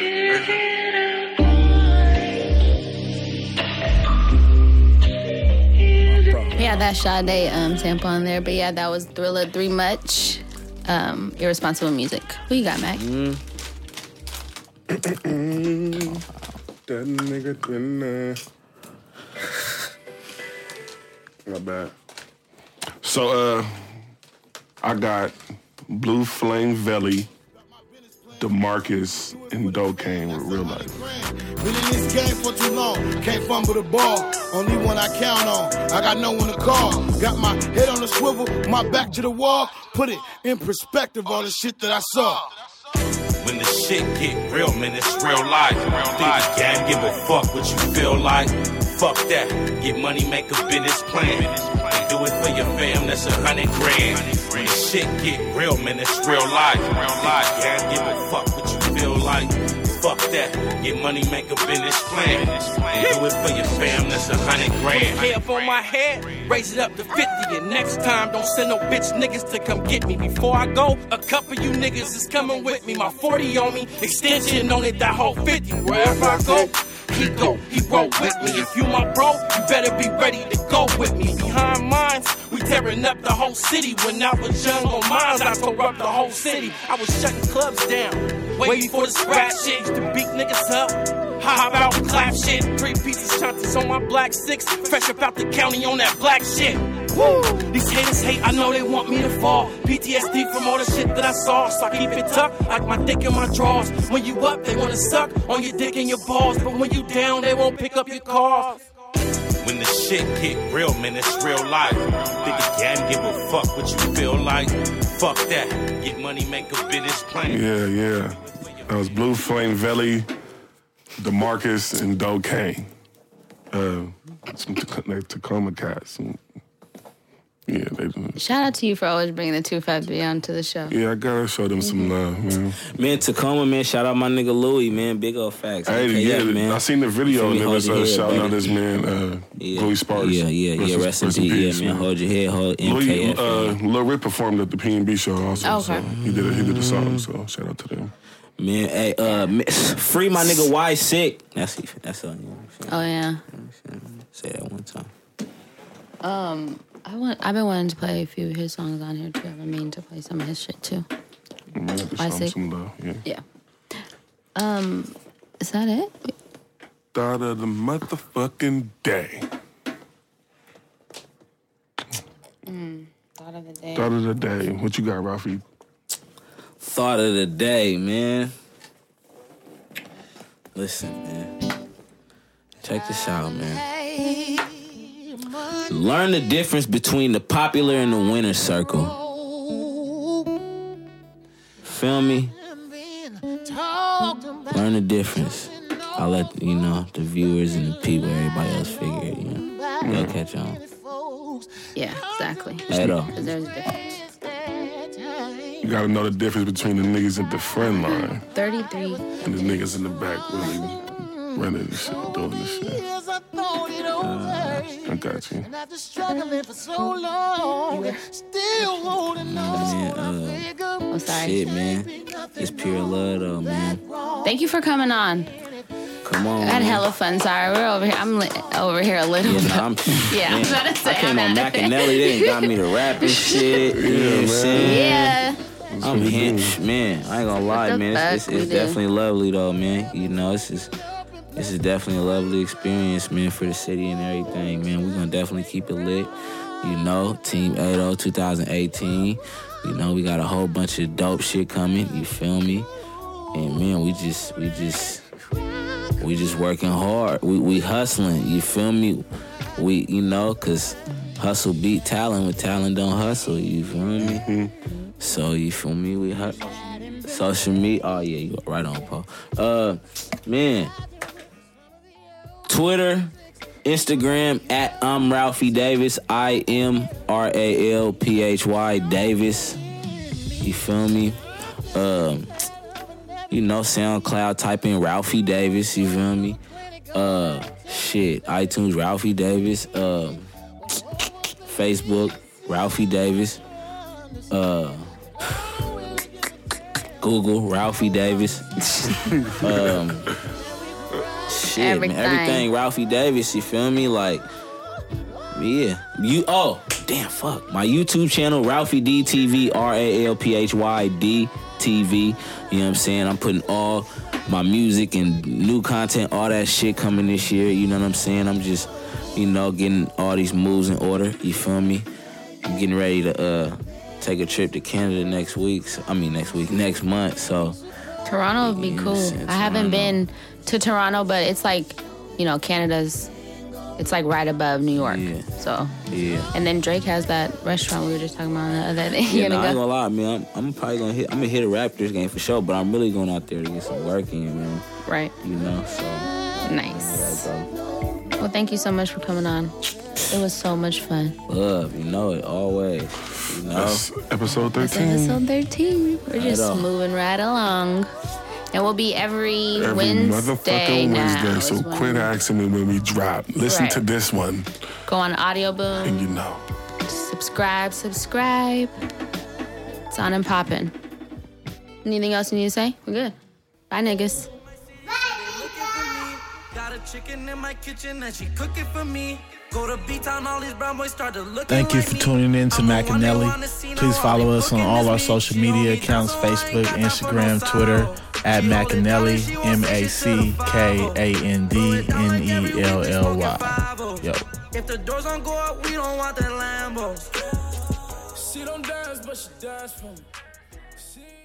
Yeah, that Sade um, sample on there. But yeah, that was Thriller Three Much. Um, Irresponsible Music. Who you got, Mac? Mm. That nigga been there. Not bad. So, uh, I got Blue Flame Valley, DeMarcus, and Dokane with Real Life. Been in this game for too long, can't fumble the ball. Only one I count on, I got no one to call. Got my head on the swivel, my back to the wall. Put it in perspective, all the shit that I saw. When the shit get real, man, it's real life. Think the game give a fuck what you feel like. Fuck that, get money, make a business plan. And do it for your fam, that's a hundred grand. When the shit get real, man, it's real life. Think the game give a fuck what you feel like. Fuck that, get money, make a business plan. And do it for your fam, that's a hundred grand. Put up on my head, raise it up to fifty. And next time, don't send no bitch niggas to come get me. Before I go, a couple you niggas is coming with me. My forty on me, extension on it, that whole fifty. Wherever I go, he go, he roll with me. If you my bro, you better be ready to go with me. Behind mines, we tearing up the whole city. When I was young on mines, I tore up the whole city. I was shutting clubs down, waiting for the scratch shit. Used to beat niggas up, hop out, clap shit. Three pieces chances on my black six, fresh up out the county on that black shit. Woo! These haters hate, I know they want me to fall. P T S D from all the shit that I saw. So I keep it tucked, like my dick in my drawers. When you up, they wanna suck on your dick and your balls. But when you down, they won't pick up your calls. When the shit get real, man, it's real life. Think the game give a fuck what you feel like. Fuck that, get money, make a business plan. Yeah, yeah. That was Blue Flame Valley, DeMarcus, and Dokane. Uh, some Tacoma cats. Yeah, they do. Shout out to you for always bringing the two fifty onto the show. Yeah, I gotta show them some love, man. Man, Tacoma, man, shout out my nigga Louis, man. Big old facts. Hey, okay, yeah, yeah, man. I seen the video and it was uh, shouting out this man, uh, yeah. Louis Sparks. Yeah, yeah, yeah. Rest, rest in peace, yeah, man. Hold your head, hold M K F. Louis, uh, Lil Rip performed at the P N B show also. Okay. So he did a, he did a song, so shout out to them. Man, hey, uh, free my nigga Y Sick. That's that's on you. Oh yeah. Say that one time. Um. I want. I've been wanting to play a few of his songs on here too. I've been meaning to play some of his shit too. I see. Some love, yeah. Yeah. Um, is that it? Thought of the motherfucking day. Mm, thought of the day. Thought of the day. What you got, Rafi? Thought of the day, man. Listen, man. Check this out, man. Learn the difference between the popular and the winner circle. Feel me? Learn the difference. I'll let, you know, the viewers and the people, everybody else figure it, you know. They'll catch on. Yeah, exactly. Hey, though. Because there's a difference. You gotta know the difference between the niggas at the front line thirty-three and the niggas in the back really running this shit, doing this shit. Uh, I got you. After struggling for so long, still holding on. Man, uh, I'm sorry. shit, man. It's pure love, though, man. Thank you for coming on. Come on, I had man. hella fun. Sorry, we're over here. I'm li- over here a little Yeah, bit. nah, I'm, yeah, man, I'm about to say. I came I'm on at it. Macanelli. They ain't got me to rap and shit. You know what I'm saying? Yeah. I'm hinch, man. I ain't gonna lie, the man. fuck It's, it's, we it's do? definitely lovely, though, man. You know, this is this is definitely a lovely experience, man, for the city and everything, man. We're gonna definitely keep it lit. You know, Team eight oh twenty eighteen. You know, we got a whole bunch of dope shit coming. You feel me? And man, we just, we just, we just working hard. We we hustling. You feel me? We, you know, cause hustle beat talent. When talent don't hustle, you feel me? Mm-hmm. So you feel me? We hustle. Social media. Oh yeah, you right on, Paul. Uh, man. Twitter, Instagram at I'm Ralphie Davis. I M R A L P H Y Davis. You feel me? Um, you know, SoundCloud, type in Ralphie Davis. You feel me? Uh, shit, iTunes, Ralphie Davis. Uh, Facebook, Ralphie Davis. Uh, Google, Ralphie Davis. um, shit, Everything. man, everything Ralphie Davis. You feel me? Like, yeah. You. Oh, damn, fuck. My YouTube channel, Ralphie D T V, R A L P H Y D T V. You know what I'm saying? I'm putting all my music and new content, all that shit coming this year. You know what I'm saying? I'm just, you know, getting all these moves in order. You feel me? I'm getting ready to uh, take a trip to Canada next week. So, I mean, next week, next month. So Toronto would be you know cool. what I'm saying? I haven't Toronto. been to Toronto, but it's like, you know, Canada's, it's like right above New York. Yeah. So, Yeah. and then Drake has that restaurant we were just talking about the other day. You Yeah, nah, I gonna ain't go? gonna lie, man. I'm, I'm probably gonna hit. I'm gonna hit a Raptors game for sure, but I'm really going out there to get some work in, man. Right. You know, so Nice. all right, bro. Well, thank you so much for coming on. It was so much fun. Love, you know it always. You know. That's episode It's thirteen. episode thirteen. We're just Right on. moving right along. And we'll be every, Every Wednesday motherfucking now. Wednesday, so is when quit we asking me when we drop. Listen Right. to this one, Go on Audio Boom. and you know. Subscribe, subscribe. It's on and popping. Anything else you need to say? We're good. Bye, niggas. Got a chicken in my kitchen and she cooking for me. Go to B-Town, all these brown boys start to look. Thank you for tuning in to Macanelli. Please follow us on all our social media accounts, Facebook, Instagram, Twitter, at Macanelli, M A C K A N D N E L L Y. Yo. If the doors don't go up, we don't want that Lambos. She don't dance, but she dance for me. She